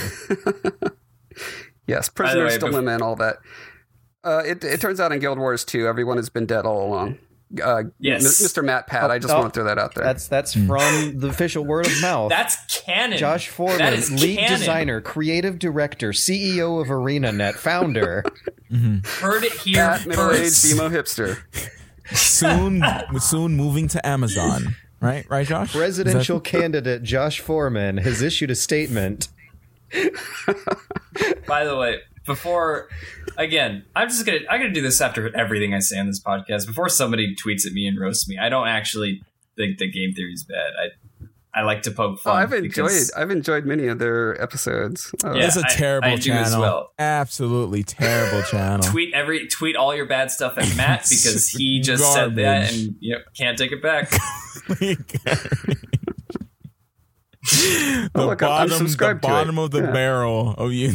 Yes, prisoner's way, bef- dilemma and all that. Uh, it it turns out in Guild Wars two, everyone has been dead all along. Uh, Yes. M- Mister Matt Pat, I just Oh, want to throw that out there. That's that's from the official word of mouth. That's canon. Josh Foreman, That is lead canon. designer, creative director, C E O of ArenaNet, founder. Heard it here Pat, middle-aged first. emo hipster. soon, soon moving to Amazon. Right, right, Josh. Presidential Is that- candidate Josh Foreman has issued a statement. By the way, before again, I'm just gonna I'm gonna do this after everything I say on this podcast. Before somebody tweets at me and roasts me, I don't actually think the game theory is bad. I I like to poke Oh, fun. I've enjoyed because- I've enjoyed many of their episodes. Uh, Yeah. It's a I- terrible I do as channel. well. Absolutely terrible channel. tweet every tweet all your bad stuff at Matt because he just said that Garbage. and you know, can't take it back. the Oh, look, I'm bottom, the subscribed to it. bottom of the Yeah. barrel of you.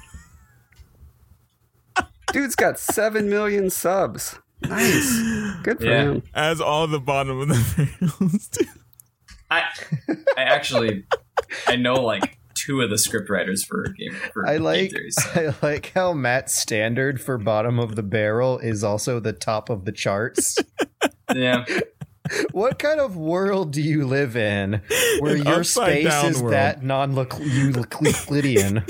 Dude's got seven million subs. Nice. Good for Yeah. him. As all the bottom of the barrels. do. I I actually I know like two of the script writers for game for I game like theory, so. I like how Matt's standard for bottom of the barrel is also the top of the charts. Yeah. What kind of world do you live in where An your upside space down is world. that non-Euclidean?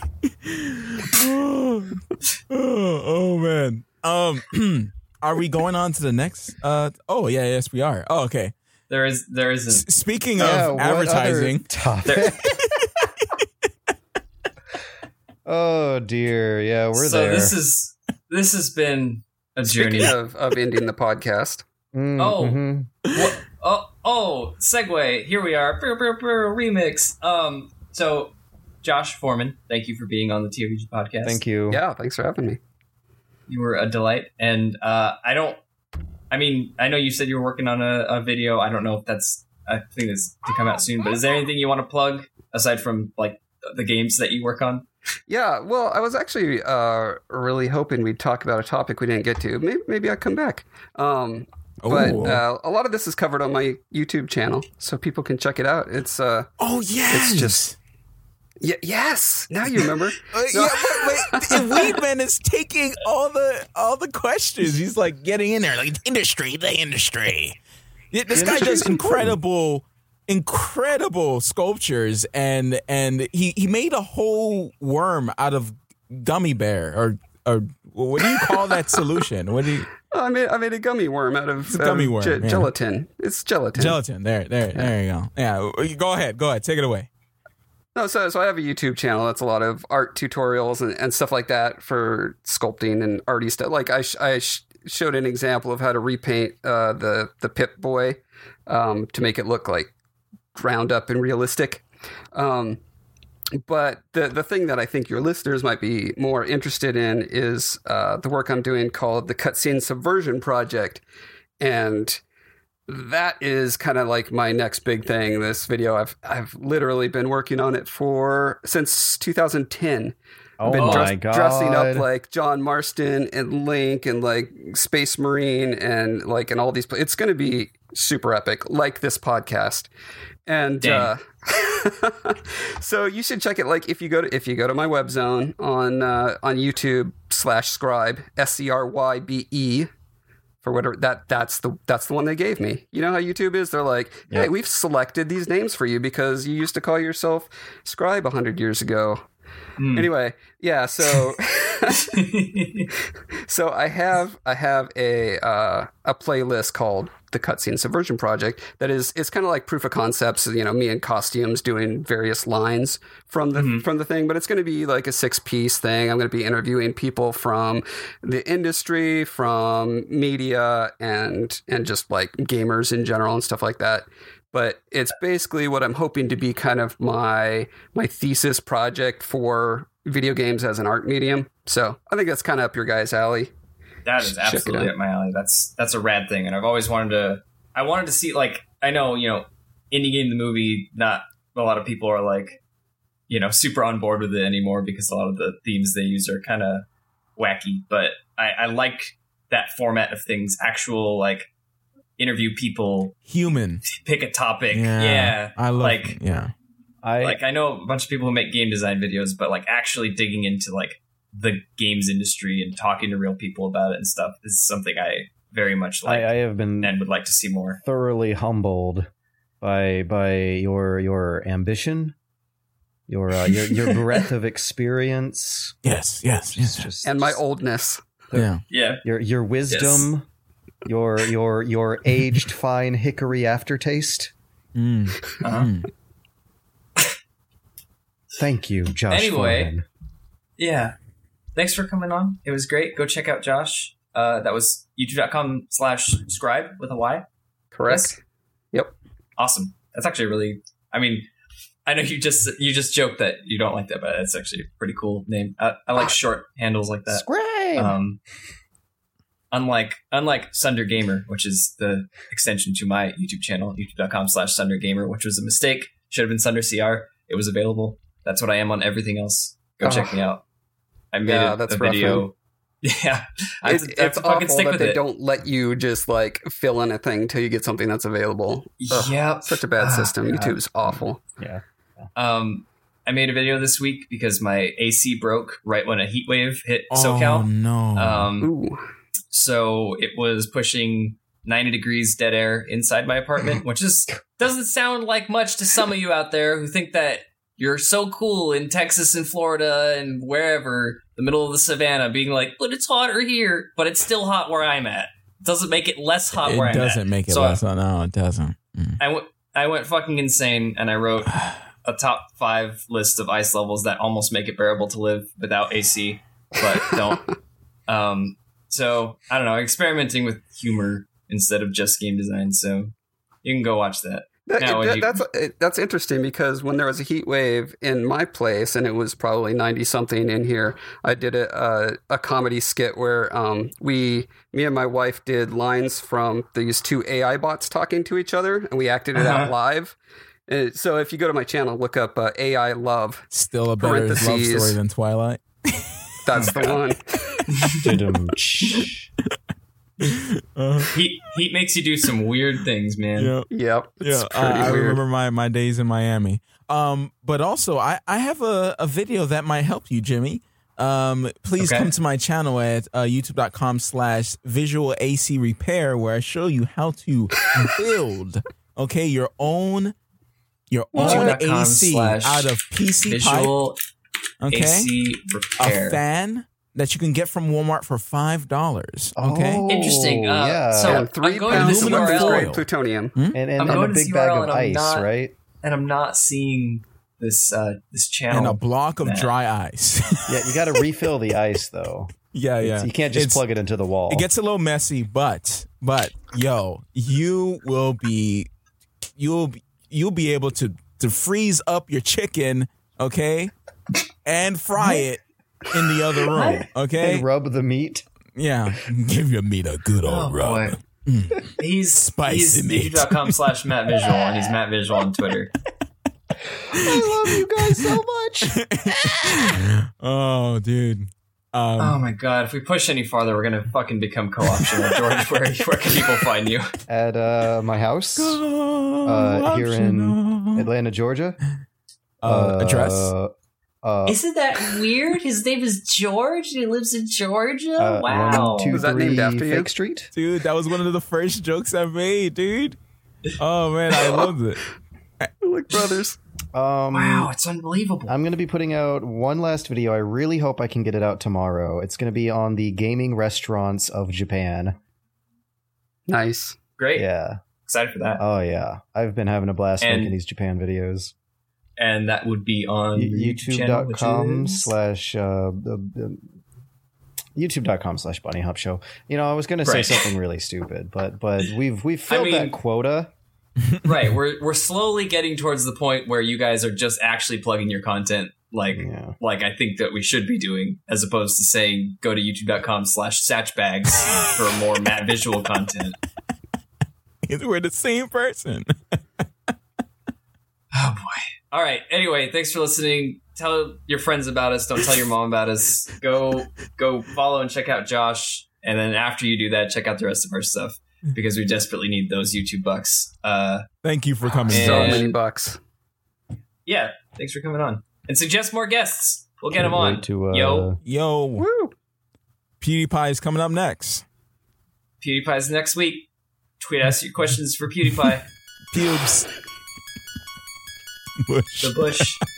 oh, oh, oh, man. Um, are we going on to the next? Uh, oh yeah, yes we are. Oh, okay. There is there is S- a Speaking Yeah, of what other advertising, topic? Oh dear, yeah, we're so there. this is this has been a journey. Speaking of, of ending the podcast, Mm, Oh. mhm. What? Oh, oh, segue. Here we are. Brr, brr, brr, remix. Um, so Josh Foreman, thank you for being on the T O V G podcast. Thank you. yeah, thanks for having me. You were a delight. And uh, I don't, I mean, I know you said you were working on a, a video. I don't know if that's a thing that's to come out soon, but is there anything you want to plug aside from like the games that you work on? Yeah, well, I was actually uh, really hoping we'd talk about a topic we didn't get to. Maybe, maybe I'll come back. Um, but Ooh. uh, a lot of this is covered on my YouTube channel, so people can check it out. It's uh, oh yes, it's just y- yes. Now you remember. Uh, yeah, wait, wait. Weedman is taking all the all the questions. He's like getting in there, like industry, the industry. Yeah, This The guy industry's does incredible, incredible sculptures, and and he he made a whole worm out of gummy bear, or or what do you call that solution? What do you I made I made a gummy worm out of a gummy uh, worm, ge- yeah. gelatin. It's gelatin. gelatin? There, there, there you go. Yeah, go ahead, go ahead, take it away. No, so so I have a YouTube channel that's a lot of art tutorials and, and stuff like that for sculpting and arty stuff. Like I sh- I sh- showed an example of how to repaint uh, the the Pip Boy um, to make it look like ground up and realistic. Um, but the the thing that I think your listeners might be more interested in is uh, the work I'm doing called the Cutscene Subversion Project, and that is kind of like my next big thing. This video, I've I've literally been working on it for since two thousand ten. Oh I've been my dress- god! dressing up like John Marston and Link and like Space Marine and like and all these. It's going to be super epic, like this podcast. And uh, so you should check it. Like if you go to if you go to my web zone on uh, on YouTube slash Scribe S C R Y B E. For whatever that that's the that's the one they gave me. You know how YouTube is? They're like, hey, Yep. we've selected these names for you because you used to call yourself Scribe a hundred years ago. Hmm. Anyway, yeah. So so I have I have a uh, a playlist called the Cutscene Subversion Project that is it's kind of like proof of concepts. You know, me in costumes doing various lines from the Mhm. from the thing, but it's going to be like a six piece thing. I'm going to be interviewing people from the industry, from media, and and just like gamers in general and stuff like that. But it's basically what I'm hoping to be kind of my my thesis project for video games as an art medium. So I think that's kind of up your guys' alley. That is Check it absolutely out. up my alley. That's that's a rad thing, and I've always wanted to. I wanted to see like I know you know, Indie Game the movie. Not a lot of people are like, you know, super on board with it anymore because a lot of the themes they use are kind of wacky. But I, I like that format of things, actual like interview people, Human. pick a topic. Yeah. Yeah. I love like yeah. I like I know a bunch of people who make game design videos, but like actually digging into like the games industry and talking to real people about it and stuff is something I very much like I, I have been and would like to see more. thoroughly humbled by by your your ambition, your uh, your your breadth of experience, Yes, yes, just, yes. just And my oldness. Yeah. Yeah. your your wisdom, your your your aged fine hickory aftertaste. Mm. Uh-huh. Mm. Thank you, Josh. Anyway. Foreman. Yeah. Thanks for coming on. It was great. Go check out Josh. Uh, that was youtube.com slash scribe with a Y. Correct. Yep. Awesome. That's actually really, I mean, I know you just you just joked that you don't like that, but it's actually a pretty cool name. I, I like short handles like that. Scribe. Um, unlike unlike Sunder Gamer, which is the extension to my YouTube channel, youtube.com slash Sunder Gamer, which was a mistake. Should have been Sunder C R. It was available. That's what I am on everything else. Go Oh. check me out. I made Yeah, a, that's a rough, video. Yeah, I have It's, to, I have it's to fucking awful stick that with they it. don't let you just like fill in a thing until you get something that's available. Ugh, Yep. Such a bad Ah, system. God. YouTube's awful. yeah. Um, I made a video this week because my A C broke right when a heat wave hit Oh SoCal. no. Um, Ooh. so it was pushing ninety degrees dead air inside my apartment, which is doesn't sound like much to some of you out there who think that you're so cool in Texas and Florida and wherever, the middle of the savannah, being like, but it's hotter here, but it's still hot where I'm at. Doesn't make it less hot it where I'm at. doesn't make it So less. No, it doesn't. Mm. I went I went fucking insane and I wrote a top five list of ice levels that almost make it bearable to live without A C, but don't. um, so I don't know, experimenting with humor instead of just game design. So you can go watch that. That- Now, that- you- that's it- that's interesting because when there was a heat wave in my place and it was probably ninety something in here, I did a a, a comedy skit where um, we me and my wife did lines from these two A I bots talking to each other and we acted it out Uh-huh. live. And so if you go to my channel, look up uh, A I Love. Still a better love Parentheses. story than Twilight. That's the one. Didum-tsh. Uh, Heat heat makes you do some weird things, man. yeah. Yep. It's Yeah, pretty I, I weird. remember my, my days in Miami. Um, but also, I, I have a, a video that might help you, Jimmy. Um, please Okay. come to my channel at uh, youtube.com slash visual AC repair, where I show you how to build, okay, your own your own YouTube.com A C slash out of P C pipe, Visual okay, A C repair. a fan that you can get from Walmart for five dollars, okay. Oh, Interesting. Uh, yeah. so- and I'm three going to pounds this of U R L. weapons grade foil. plutonium. and and, I'm and going a to big this bag U R L of and I'm ice, not- right? and I'm not seeing this uh, this channel. And a block of Man. dry ice. Yeah, you got to refill the ice though. yeah, yeah. You can't just It's- plug it into the wall. It gets a little messy, but but yo, you will be you'll be, you'll be able to to freeze up your chicken, okay, and fry it in the other room, okay. and rub the meat. Yeah, give your meat a good Oh old boy. rub. He's Spicy he's meat. youtube.com slash Matt Visual and he's Matt Visual on Twitter. I love you guys so much. Oh, dude. Um, Oh my god, if we push any farther, we're gonna fucking become co-optional. George, where, where can people find you? At uh, my house, uh, here in Atlanta, Georgia. uh, address. Uh, uh, Isn't that weird? His name is George and he lives in Georgia? uh, wow. one, two, Was that named three, after you? Fake Street. Dude, that was one of the first jokes I made, dude. Oh man, I loved it. Like brothers. Um, Wow, it's unbelievable. I'm going to be putting out one last video. I really hope I can get it out tomorrow. It's going to be on the gaming restaurants of Japan. Nice. Great. Yeah. Excited for that. Oh, yeah. I've been having a blast And- making these Japan videos. and that would be on Y- your YouTube channel, which YouTube.com is- slash... Uh, uh, uh, YouTube.com slash Bunny Hop Show. You know, I was going to say Right. something really stupid, but but we've we've filled mean- that quota. Right, we're we're slowly getting towards the point where you guys are just actually plugging your content like Yeah. like I think that we should be doing, as opposed to saying go to youtube.com slash satchbags for more Matt Visual content. We're the same person. Oh boy. All right. Anyway, thanks for listening. Tell your friends about us. Don't tell your mom about us. Go go follow and check out Josh And then after you do that, check out the rest of our stuff because we desperately need those YouTube bucks. Uh, Thank you for coming. So And- many bucks. yeah, thanks for coming on. And suggest more guests. We'll get Can't them on. wait to, uh, Yo, Yo, Woo! PewDiePie is coming up next. PewDiePie's next week. Tweet us your questions for PewDiePie. Pubes. Bush. The Bush.